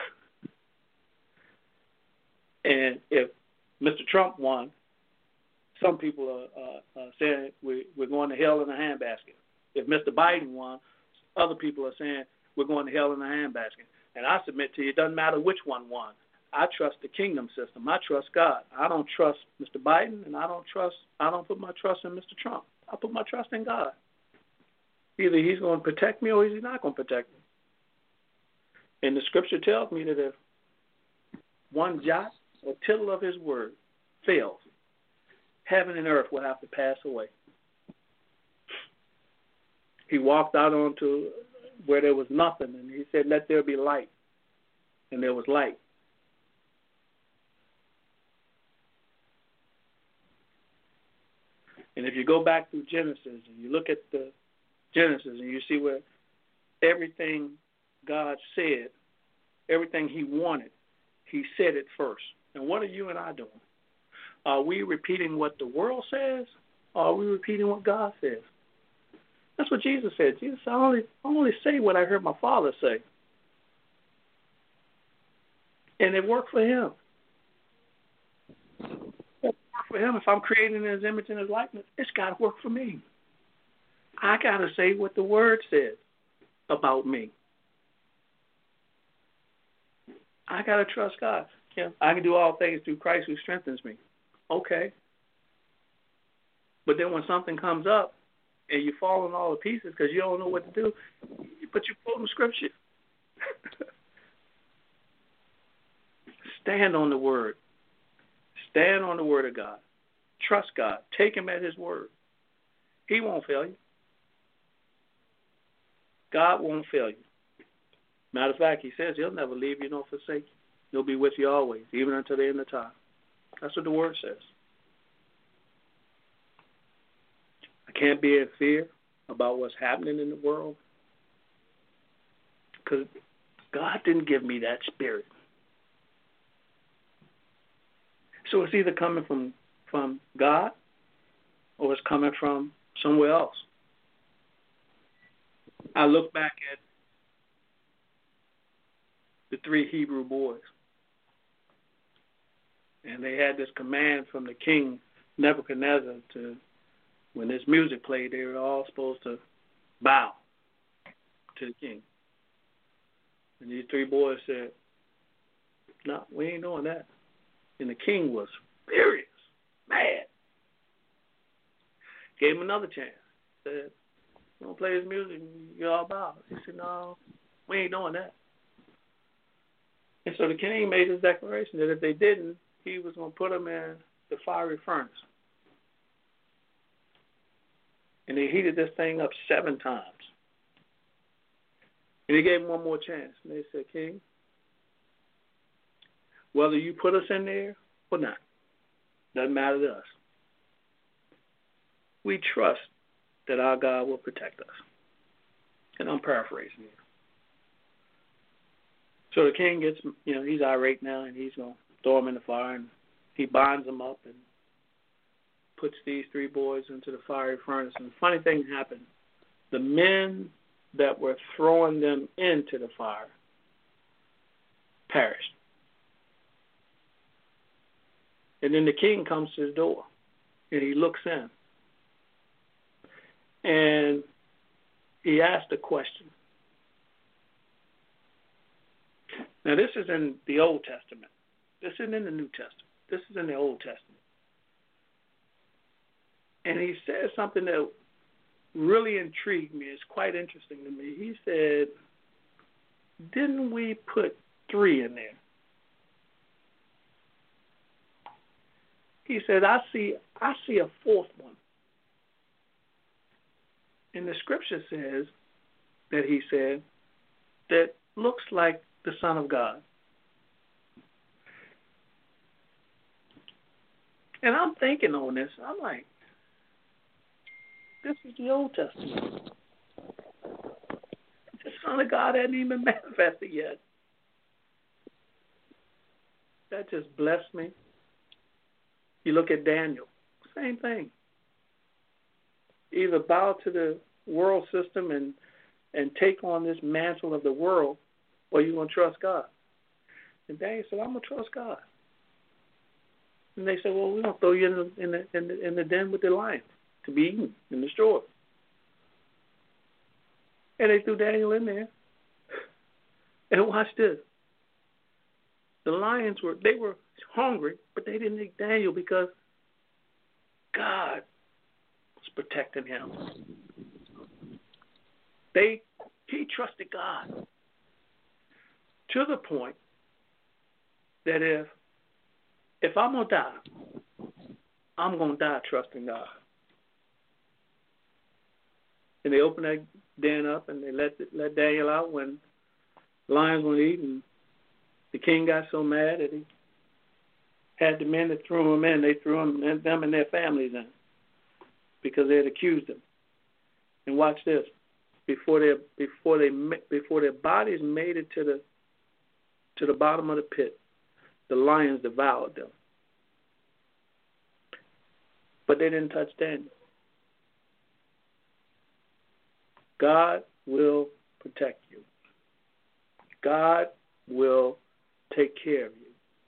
And if Mister Trump won, some people are uh, uh, saying we, we're going to hell in a handbasket. If Mister Biden won, other people are saying we're going to hell in a handbasket. And I submit to you, it doesn't matter which one won. I trust the kingdom system. I trust God. I don't trust Mister Biden, and I don't trust. I don't put my trust in Mister Trump. I put my trust in God. Either he's going to protect me or he's not going to protect me. And the scripture tells me that if one jot or tittle of his word fails, heaven and earth will have to pass away. He walked out onto where there was nothing, and he said, let there be light. And there was light. And if you go back through Genesis and you look at the Genesis and you see where everything God said, everything he wanted, he said it first. And what are you and I doing? Are we repeating what the world says, or are we repeating what God says? That's what Jesus said. Jesus said, I only, I only say what I heard my Father say. And it worked for him. It worked for him. If I'm creating in his image and his likeness, it's got to work for me. I got to say what the Word says about me. I got to trust God. Yeah, I can do all things through Christ who strengthens me. Okay. But then when something comes up and you fall in all the pieces because you don't know what to do, but you quote the scripture. Stand on the Word. Stand on the Word of God. Trust God. Take him at his word. He won't fail you. God won't fail you. Matter of fact, he says he'll never leave you nor forsake you. He'll be with you always, even until the end of time. That's what the Word says. I can't be in fear about what's happening in the world because God didn't give me that spirit. So it's either coming from, from God or it's coming from somewhere else. I look back at the three Hebrew boys, and they had this command from the king Nebuchadnezzar to, when this music played, they were all supposed to bow to the king. And these three boys said, no, we ain't doing that. And the king was furious, mad. Gave him another chance. Said, you don't play his music, you all bow. He said, no, we ain't doing that. And so the king made his declaration that if they didn't, he was going to put them in the fiery furnace. And they heated this thing up seven times. And he gave him one more chance. And they said, King, whether you put us in there or not. Doesn't matter to us. We trust that our God will protect us. And I'm paraphrasing here. So the king gets, you know, he's irate now, and he's going to throw him in the fire, and he binds them up and puts these three boys into the fiery furnace. And the funny thing happened. The men that were throwing them into the fire perished. And then the king comes to the door, and he looks in. And he asked a question. Now, this is in the Old Testament. This isn't in the New Testament. This is in the Old Testament. And he said something that really intrigued me. It's quite interesting to me. He said, didn't we put three in there? He said, I see, I see a fourth one. And the scripture says that he said that looks like the Son of God. And I'm thinking on this. I'm like, this is the Old Testament. The Son of God hadn't even manifested yet. That just blessed me. You look at Daniel, same thing. Either bow to the world system and, and take on this mantle of the world, or you're going to trust God. And Daniel said, I'm going to trust God. And they said, well, we're going to throw you in the, in, the, in, the, in the den with the lions to be eaten and destroyed. And they threw Daniel in there. And watch this. The lions were, they were hungry, but they didn't eat Daniel because God was protecting him. They, he trusted God to the point that if if I'm gonna die, I'm gonna die trusting God. And they opened that den up and they let let Daniel out when lions were eating. The king got so mad that he had the men that threw him in. They threw him and them and their families in because they had accused him. And watch this: before they before they before their bodies made it to the to the bottom of the pit, the lions devoured them. But they didn't touch Daniel. God will protect you. God will take care of you.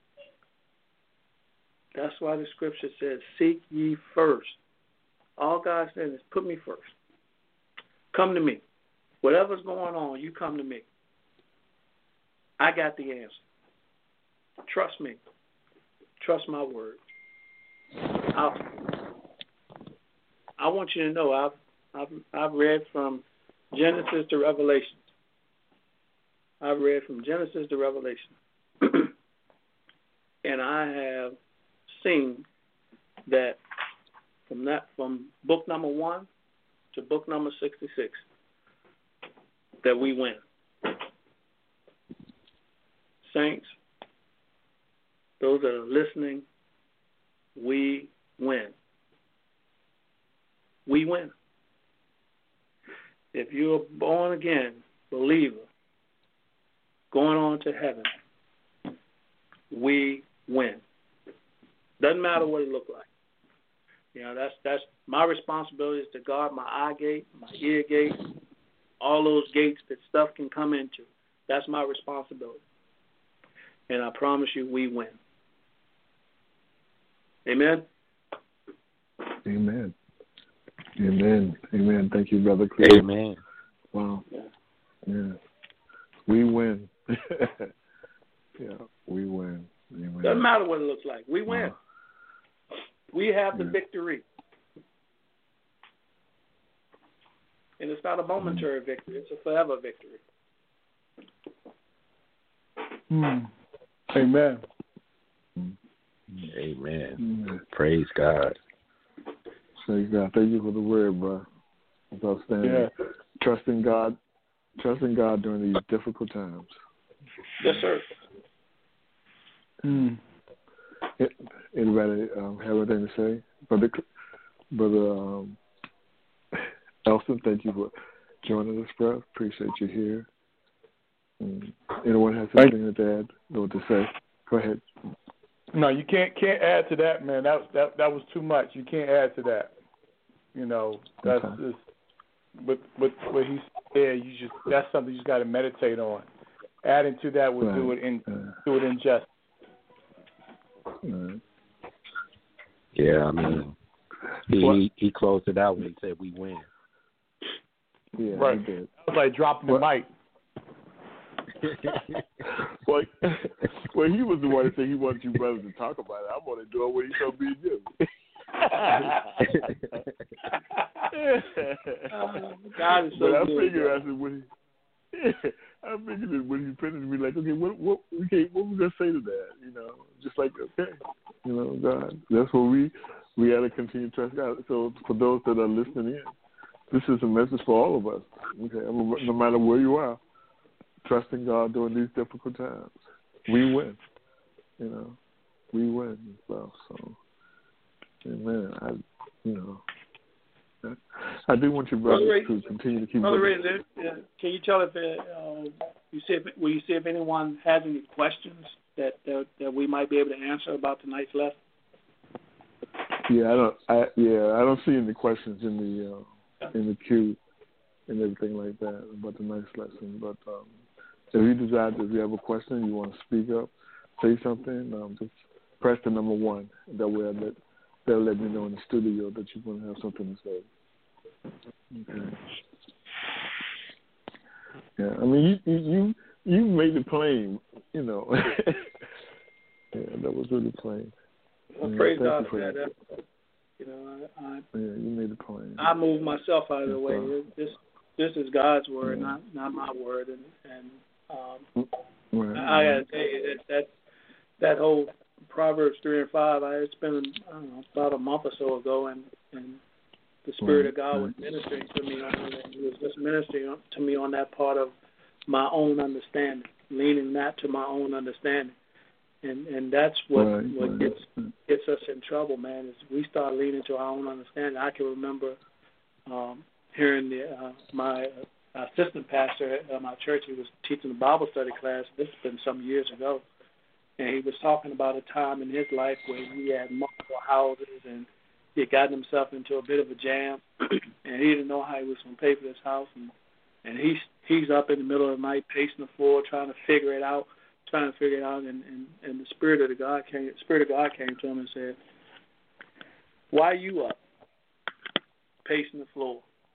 That's why the scripture says, seek ye first. All God said is, put me first. Come to me. Whatever's going on, you come to me. I got the answer. Trust me. Trust my word. I'll, I want you to know I've, I've, I've read from Genesis to Revelation. I've read from Genesis to Revelation. And I have seen that from that from book number one to book number sixty-six that we win. Saints, those that are listening, we win. We win. If you're a born again believer going on to heaven, we win. Doesn't matter what it looks like. You know, that's that's my responsibility is to guard my eye gate, my ear gate, all those gates that stuff can come into. That's my responsibility. And I promise you, we win. Amen? Amen. Amen. Amen. Thank you, Brother Cleo. Amen. Wow. Yeah. yeah. We win. yeah, we win. Amen. Doesn't matter what it looks like. We win. Wow. We have the yeah. victory. And it's not a momentary mm. victory. It's a forever victory. Mm. Amen. Amen. Mm. Praise God. Praise God. Thank you for the word, bro. It's outstanding. Yeah. Trusting God, trusting God during these difficult times. Yes, sir. Mm. Anybody um, have anything to say? Brother, Brother um, Elson, thank you for joining us, bro. Appreciate you here. Mm. Anyone has anything to add or to say? Go ahead. No, you can't can't add to that, man. That that that was too much. You can't add to that. You know, that's okay. just with with what he said. You just that's something you just got to meditate on. Adding to that would right. do it in uh, do it injustice. Right. Yeah, I mean, he what? he closed it out when he said we win. Yeah, right. he did. That was like dropping what? the mic. well, well, he was the one that said he wanted you brothers to talk about it. I'm going to do it when he told me to do. uh, God is so but I good. figured, I said, when he, I figured that when he finished, we like, okay, what, what, okay, what we gonna say to that? You know, just like, okay, you know, God, that's what we we got to continue to trust God. So for those that are listening in, this is a message for all of us. Okay, no matter where you are. Trusting God during these difficult times, we win. You know, we win as well. So, amen. I, you know, I do want your brothers Brother to Ray, continue to keep. Brother Ray, uh, can you tell if uh, you see if will you see if anyone has any questions that, that that we might be able to answer about tonight's lesson? Yeah, I don't. I yeah, I don't see any questions in the uh, in the queue and everything like that about tonight's lesson, but. Um, If you desire, if you have a question, you want to speak up, say something, um, just press the number one. That way, I'll let, they'll let me know in the studio that you're going to have something to say. Okay. Yeah, I mean, you you you made it plain, you know. Yeah, that was really plain. Well, yeah, praise God for for that. that. You know, I, I yeah, you made it plain. I moved myself out of the way. Uh, This this is God's word, yeah. not not my word, and and. Um, right, I, I right. gotta tell you that that that whole Proverbs three and five. I it's been I don't know about a month or so ago, and and the Spirit right, of God right. was ministering to me on it. He was just ministering to me on that part of my own understanding, leaning not to my own understanding, and and that's what right, what right. gets gets us in trouble, man. Is we start leaning to our own understanding. I can remember um, hearing the uh, my. Uh, assistant pastor at my church. He was teaching a Bible study class. This has been some years ago. And he was talking about a time in his life where he had multiple houses and he had gotten himself into a bit of a jam and he didn't know how he was going to pay for this house. And, and he's, he's up in the middle of the night pacing the floor trying to figure it out, trying to figure it out. And, and, and the Spirit of the God came, Spirit of God came to him and said, "Why are you up pacing the floor?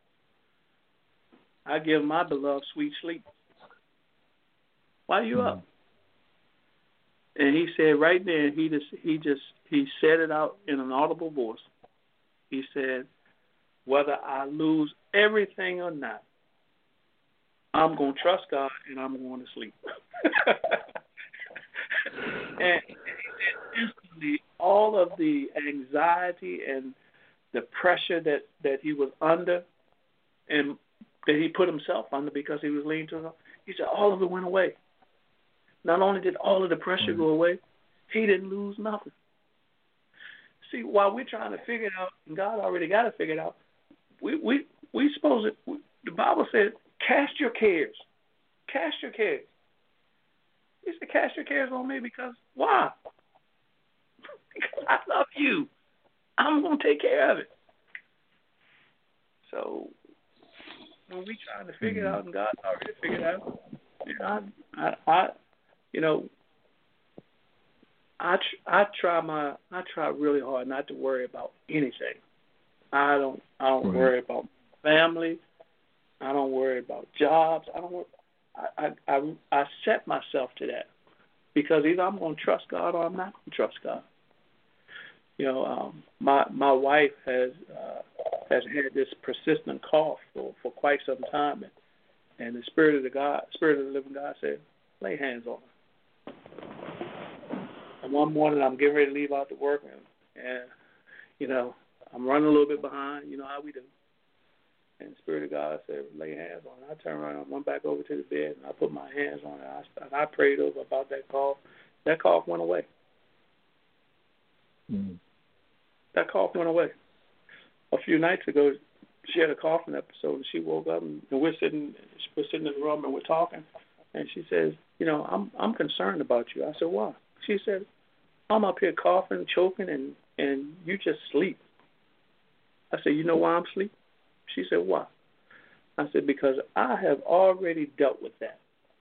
I give my beloved sweet sleep. Why are you up?" And he said right there, he just he just he said it out in an audible voice. He said, "Whether I lose everything or not, I'm gonna trust God and I'm going to sleep." And instantly, all of the anxiety and the pressure that, that he was under, and that he put himself under because he was leaning to him, he said all of it went away. Not only did all of the pressure go away, he didn't lose nothing. See, while we're trying to figure it out, and God already got it figured out, we we we supposed to, we, the Bible said, cast your cares. Cast your cares. He said, cast your cares on me because, why? Because I love you. I'm going to take care of it. So, when we trying to figure it out and God already figured it out, you know, I, I, I you know, I, tr- I try my, I try really hard not to worry about anything. I don't, I don't Right. worry about family. I don't worry about jobs. I don't. Worry, I, I, I, I set myself to that because either I'm going to trust God or I'm not going to trust God. You know, um, my my wife has uh, has had this persistent cough for, for quite some time, and, and the spirit of the God, spirit of the living God said, lay hands on her. And one morning I'm getting ready to leave out to work, and, and you know I'm running a little bit behind. You know how we do. And the spirit of God said, lay hands on her. I turned around and went back over to the bed, and I put my hands on her. I, and I prayed over about that cough. That cough went away. Mm. That cough went away. A few nights ago, she had a coughing episode, and she woke up, and we're sitting, we're sitting in the room, and we're talking, and she says, you know, I'm I'm concerned about you. I said, why? She said, I'm up here coughing, choking, and, and you just sleep. I said, you know why I'm asleep? She said, why? I said, because I have already dealt with that.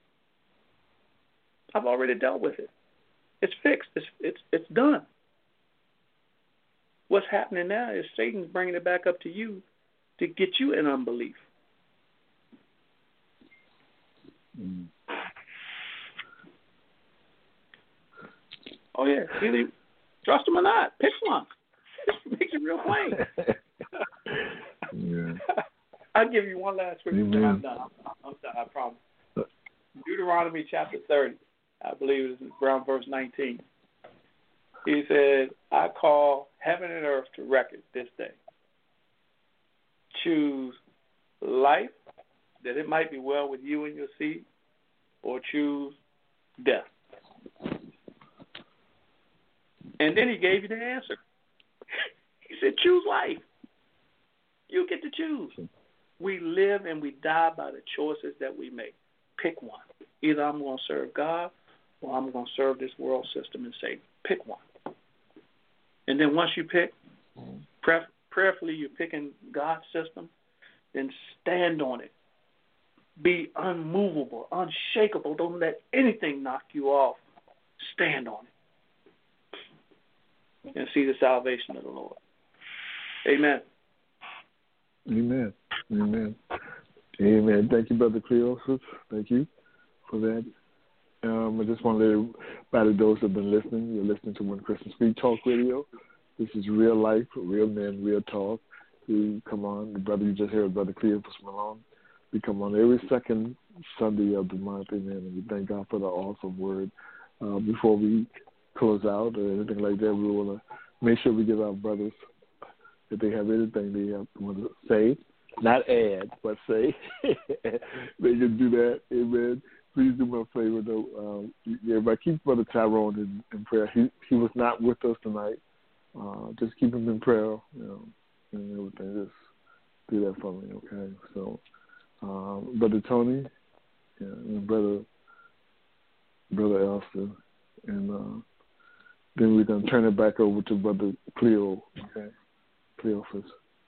I've already dealt with it. It's fixed. It's it's it's done. What's happening now is Satan's bringing it back up to you to get you in unbelief. Mm. Oh, yeah. Either trust him or not. Pick one. It makes it real plain. Yeah. I'll give you one last scripture. Amen. I'm done. I'm, I'm done. I promise. Deuteronomy chapter thirty. I believe it is around verse nineteen. He said, I call heaven and earth to record this day. Choose life, that it might be well with you and your seed, or choose death. And then he gave you the answer. He said, choose life. You get to choose. We live and we die by the choices that we make. Pick one. Either I'm going to serve God or I'm going to serve this world system and say, pick one. And then once you pick, pref- prayerfully you're picking God's system, then stand on it. Be unmovable, unshakable. Don't let anything knock you off. Stand on it. And see the salvation of the Lord. Amen. Amen. Amen. Amen. Thank you, Brother Cleophas. Thank you for that. Um, I just want to let everybody, those who have been listening, you're listening to When Christians Speak Talk Radio. This is real life, real men, real talk. We come on, the brother you just heard, Brother Cleophas Malone. We come on every second Sunday of the month, amen, and we thank God for the awesome word. Uh, before we close out or anything like that, we want to make sure we give our brothers, if they have anything they have want to say, not add, but say, they can do that, amen. Please do me a favor, though. Um, everybody keep Brother Tyrone in, in prayer. He he was not with us tonight. Uh, just keep him in prayer, you know, and everything. Just do that for me, okay? So, um, Brother Tony, yeah, and Brother Brother Elster, and uh, then we're gonna turn it back over to Brother Cleo, okay? Cleophas.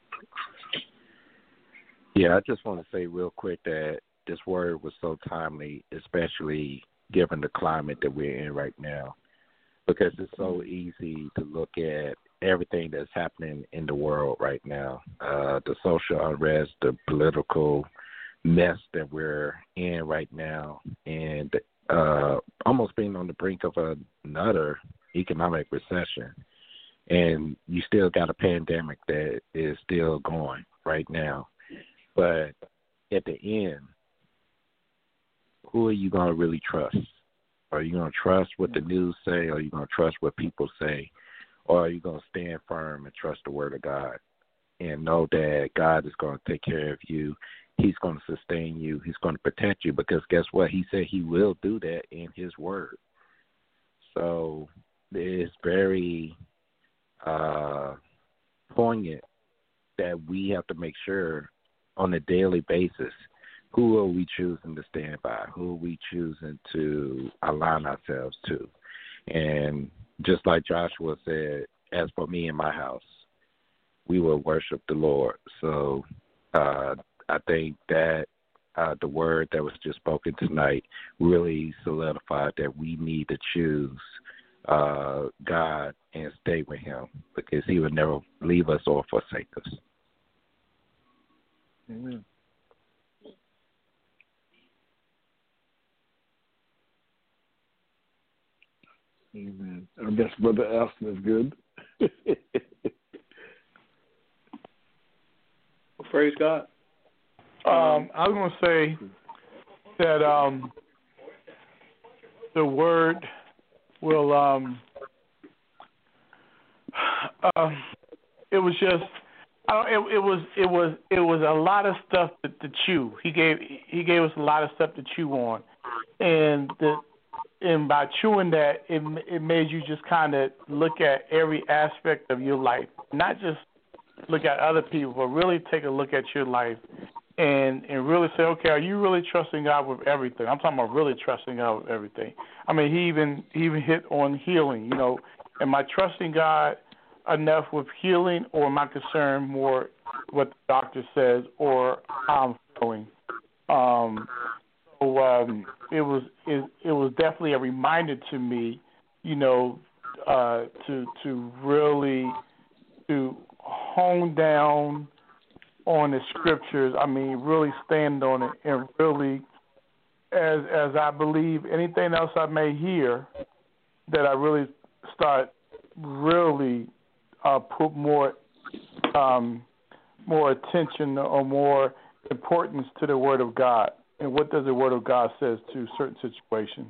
Yeah, I just want to say real quick that this word was so timely, especially given the climate that we're in right now, because it's so easy to look at everything that's happening in the world right now, uh, the social unrest, the political mess that we're in right now, and uh, almost being on the brink of a, another economic recession. And you still got a pandemic that is still going right now. But at the end, who are you going to really trust? Are you going to trust what the news say, or are you going to trust what people say? Or are you going to stand firm and trust the word of God and know that God is going to take care of you? He's going to sustain you. He's going to protect you, because guess what? He said he will do that in his word. So it's very uh, poignant that we have to make sure on a daily basis, who are we choosing to stand by? Who are we choosing to align ourselves to? And just like Joshua said, as for me and my house, we will worship the Lord. So uh, I think that uh, the word that was just spoken tonight really solidified that we need to choose uh, God and stay with him, because he would never leave us or forsake us. Amen. Amen. I guess Brother Alston is good. Well, praise God. Um, I was going to say that um, the word will. Um, uh, it was just. Uh, it, it was. It was. It was a lot of stuff to, to chew. He gave. He gave us a lot of stuff to chew on, and the and by chewing that, it it made you just kind of look at every aspect of your life, not just look at other people, but really take a look at your life and and really say, okay, are you really trusting God with everything? I'm talking about really trusting God with everything. I mean, he even he even hit on healing. You know, am I trusting God enough with healing, or am I concerned more what the doctor says or how I'm feeling? Um, so um, it was it, it was definitely a reminder to me, you know, uh, to to really to hone down on the scriptures. I mean, really stand on it, and really, as as I believe anything else I may hear, that I really start really uh, put more um, more attention or more importance to the Word of God, and what does the Word of God says to certain situations.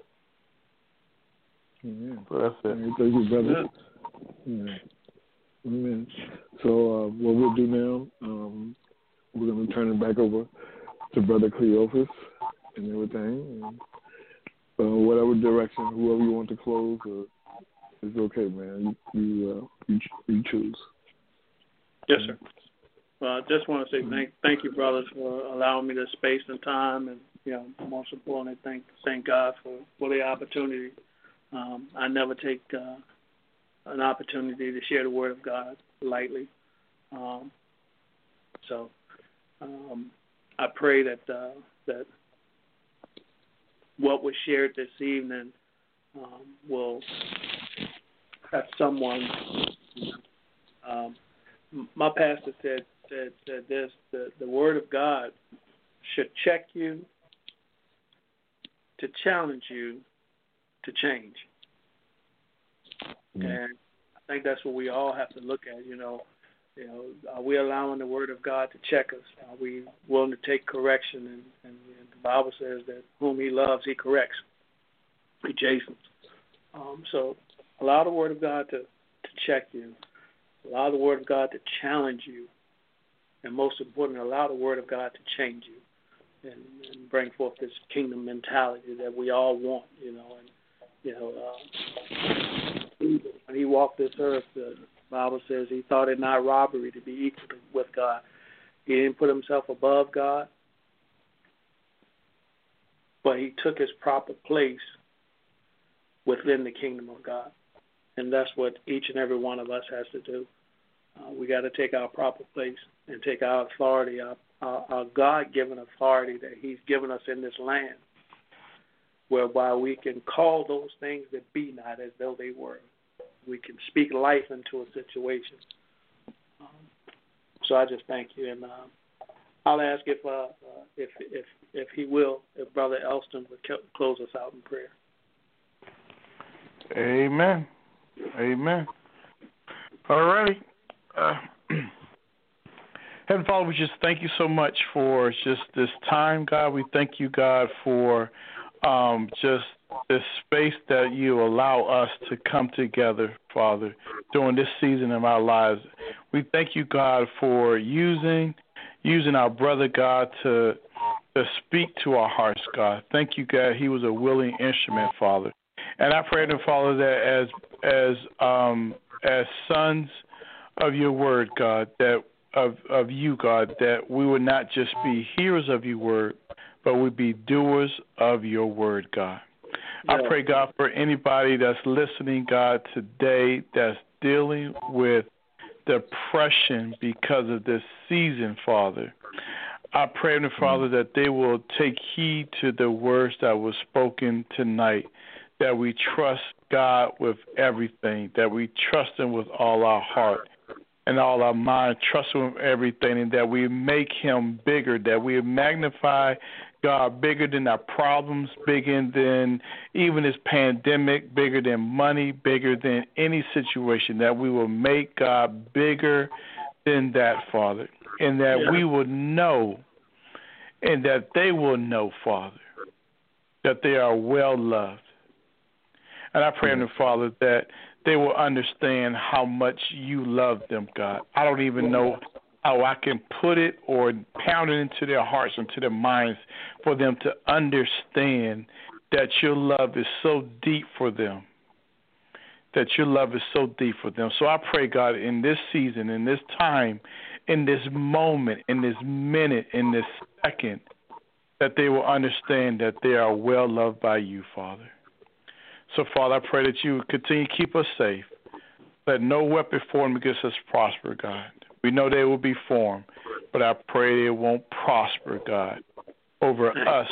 Amen. So that's it. Amen. Thank you, brother. Amen. Amen. So uh, what we'll do now, um, we're going to turn it back over to Brother Cleophas and everything. And, uh, whatever direction, whoever you want to close, uh, it's okay, man. You you, uh, you you choose. Yes, sir. Well, I just want to say thank thank you, brothers, for allowing me the space and time, and you know, most importantly, thank thank God for, for the opportunity. Um, I never take uh, an opportunity to share the Word of God lightly. Um, so um, I pray that uh, that what was shared this evening um, will have someone. Um, my pastor said, said, said this: the, the Word of God should check you, to challenge you, to change. Mm-hmm. And I think that's what we all have to look at. You know, you know, are we allowing the Word of God to check us? Are we willing to take correction? And, and, and the Bible says that whom He loves, He corrects, He chastens. Um, so allow the Word of God to, to check you. Allow the Word of God to challenge you. And most importantly, allow the Word of God to change you and, and bring forth this kingdom mentality that we all want, you know. And, you know, uh, when He walked this earth, the Bible says He thought it not robbery to be equal with God. He didn't put Himself above God, but He took His proper place within the kingdom of God. And that's what each and every one of us has to do. Uh, we got to take our proper place and take our authority, our, our, our God-given authority that He's given us in this land, whereby we can call those things that be not as though they were. We can speak life into a situation. Um, so I just thank you, and uh, I'll ask if, uh, uh, if if if he will, if Brother Elston would close us out in prayer. Amen. Amen. All righty. Uh, Heavenly Father, we just thank you so much for just this time, God. We thank you, God, for um, just this space that you allow us to come together, Father, during this season of our lives. We thank you, God, for using using our brother, God, to to speak to our hearts, God. Thank you, God. He was a willing instrument, Father. And I pray, to Father, that as as um, as sons of your word, God, that of of you, God, that we would not just be hearers of your word, but we be doers of your word, God. Yeah. I pray, God, for anybody that's listening, God, today that's dealing with depression because of this season, Father. I pray, Father, that they will take heed to the words that were spoken tonight, that we trust God with everything, that we trust Him with all our heart and all our mind, trust Him with everything, and that we make Him bigger, that we magnify God bigger than our problems, bigger than even this pandemic, bigger than money, bigger than any situation, that we will make God bigger than that, Father, and that yeah. we will know and that they will know, Father, that they are well loved. And I pray, mm-hmm. Father, that they will understand how much you love them, God. I don't even know how I can put it or pound it into their hearts, into their minds, for them to understand that your love is so deep for them. That your love is so deep for them. So I pray, God, in this season, in this time, in this moment, in this minute, in this second, that they will understand that they are well loved by you, Father. So, Father, I pray that you would continue to keep us safe. Let no weapon formed against us prosper, God. We know they will be formed, but I pray it won't prosper, God, over us.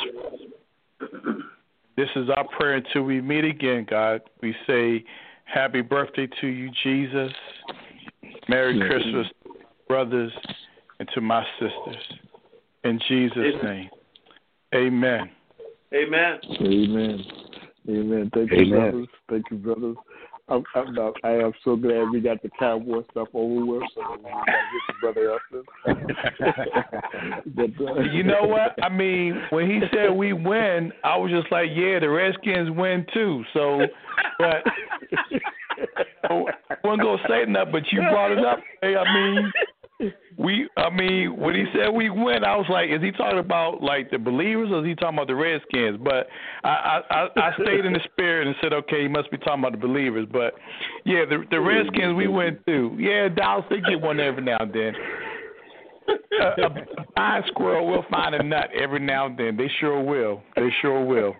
This is our prayer until we meet again, God. We say happy birthday to you, Jesus. Merry Christmas, brothers, and to my sisters. In Jesus' name, amen. Amen. Amen. Amen. Thank you, Amen. brothers. Thank you, brothers. I'm, I'm not, I am so glad we got the Cowboy stuff over with. So we got to get to Brother Elson. but, uh, You know what? I mean, when he said we win, I was just like, yeah, the Redskins win too. So, but I wasn't going to say nothing, but you brought it up. Hey, I mean, we, I mean, when he said we win, I was like, is he talking about like the believers or is he talking about the Redskins? But I, I, I stayed in the spirit and said, okay, he must be talking about the believers. But yeah, the, the Redskins, we win too. Yeah, Dallas, they get one every now and then. A, a blind squirrel will find a nut every now and then. They sure will. They sure will.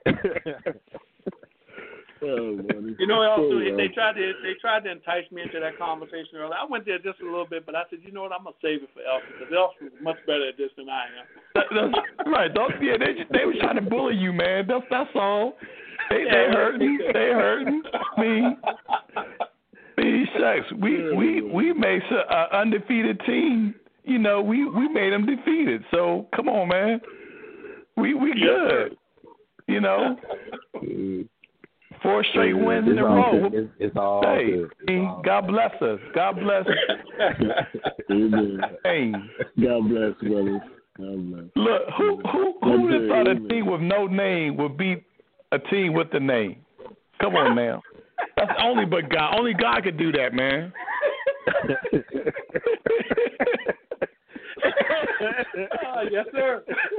Oh, you know, also they tried to they tried to entice me into that conversation earlier. I went there just a little bit, but I said, you know what, I'm gonna save it for Elson because Elson is much better at this than I am. Right? Don't, yeah, they they were trying to bully you, man. That's that's all. They they hurting. They hurting. I mean, me shucks. We we we made an undefeated team. You know, we we made them defeated. So come on, man. We we good. You know. Four straight wins in a row. It's, it's all hey, good. It's all God bless us. God bless us. Amen. Hey. God bless, brothers. God bless. Look, who who who would have thought a team with no name would beat a team with the name? Come on now. That's only but God. Only God could do that, man. uh, yes, sir.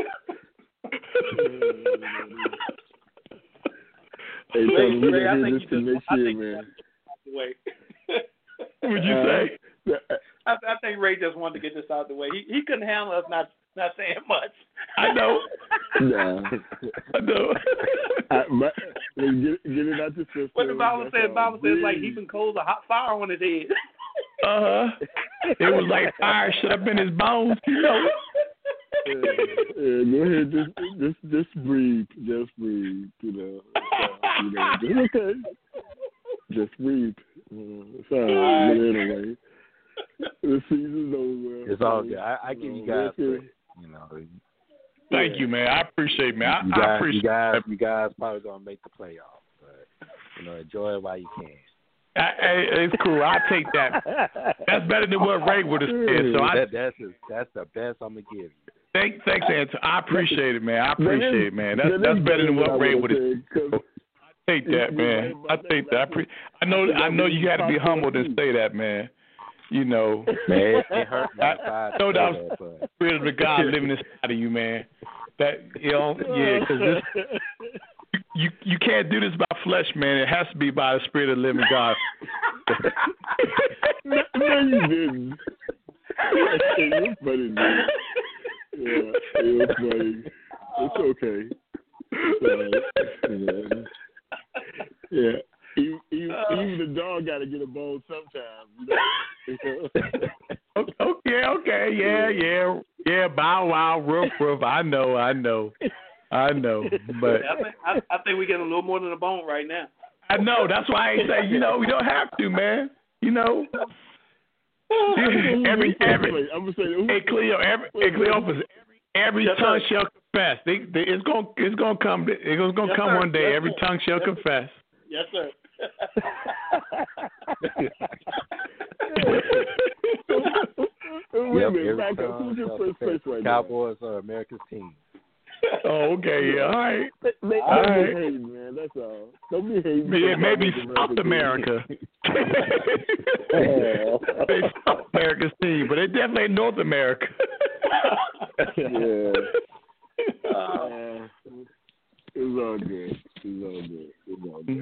Hey, Ray, Tony, we Ray, done I hear think this you till just, next I year, think man. Wait. What'd you Uh, say? I, I think Ray just wanted to get this out of the way. He he couldn't handle us not not saying much. I know. Nah. I know. I, my, get, get it out your system. What the Bible That's says, all. Bible says like Breathe. heaping coals of hot fire on his head. Uh huh. It was like fire shut up in his bones. You know. Yeah, yeah, go ahead, just, just, just breathe, just breathe. You know, uh, you know, just okay. Just breathe. Uh, it's all right. But anyway, the season's over. It's all good. I, I give you guys credit. You know. Thank yeah. you, man. I appreciate it, man. You I, guys, I appreciate you guys, it. you guys probably gonna make the playoffs, but you know, enjoy it while you can. I, I, it's cool. I take that. That's better than what Ray would have said. So I that, that's a, that's the best I'm gonna give you. thank, thanks, Anton. I appreciate it, man. I That is- appreciate it, man. That's that that's is better than what I Ray would've would have said, 'cause I take that, you man. right I about take that. that. I, pre- I know. I know you got to be humbled and say that, man. You know, Man, it, it hurt me I inside to know say that that, but the spirit of the God living inside of you, man. That you know, yeah, because this you you can't do this by flesh, man. It has to be by the spirit of the living God. no, no, you didn't. You're funny, man. Yeah, you're funny. It's okay. It's all right. Yeah. yeah. Even, even, even the dog got to get a bone sometimes. You know? Okay, okay, yeah, yeah, yeah. Bow wow, roof, roof. I know, I know, I know. But I think I, I think we're getting a little more than a bone right now. I know. That's why I say, you know, we don't have to, man. You know, every every. I'm gonna say, Hey Cleo, every hey Cleophas, every Yes, tongue sir. shall confess. They, they, it's gonna it's gonna come. It's gonna Yes, come sir. one day. Yes, Every sir. tongue shall Yes, confess. Yes, sir. Wait a yep, minute, every back up. time Who's your shall first confess. place right Cowboys are America's team. Oh, okay, yeah, all right. now? They, All don't right. be hating, man. That's all. Don't be hating. Yeah, maybe Sometimes South America. They South America's team, but they definitely ain't North America. Yeah. Uh, it's all good. It's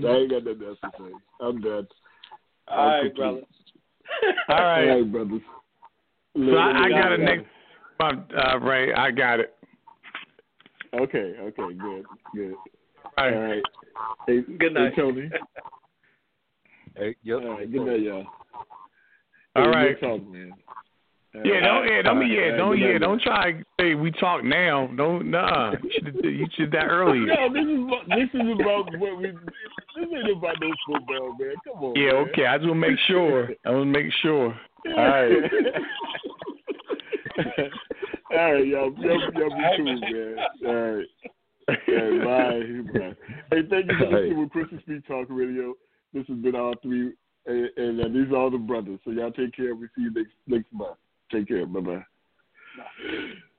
I ain't got nothing else to say. I'm done. All I'm right, brother. All right. All right, brothers. So I, I got it next month, uh, Ray. I got it. Okay, okay, good, good. All right. All right. Hey, good night. Hey, Tony. Hey, yep. All right, good night, y'all. All hey, right. Talk, man. All yeah, right. don't, yeah, don't be, yeah, right, don't, yeah, yeah, don't try to say we talk now. Don't, nah. You should, you should that earlier. No, this is about, this is about what we. This ain't about no football, man. Come on. Yeah, man. okay. I just want to make sure. I want to make sure. All right. All right, y'all, y'all, y'all be cool, man. All right. All right, bye. Bye. Hey, thank you for listening with Christian Speak Talk Radio. This has been all three, and, and uh, these are all the brothers. So y'all take care. We'll see you next next month. Take care. Bye bye.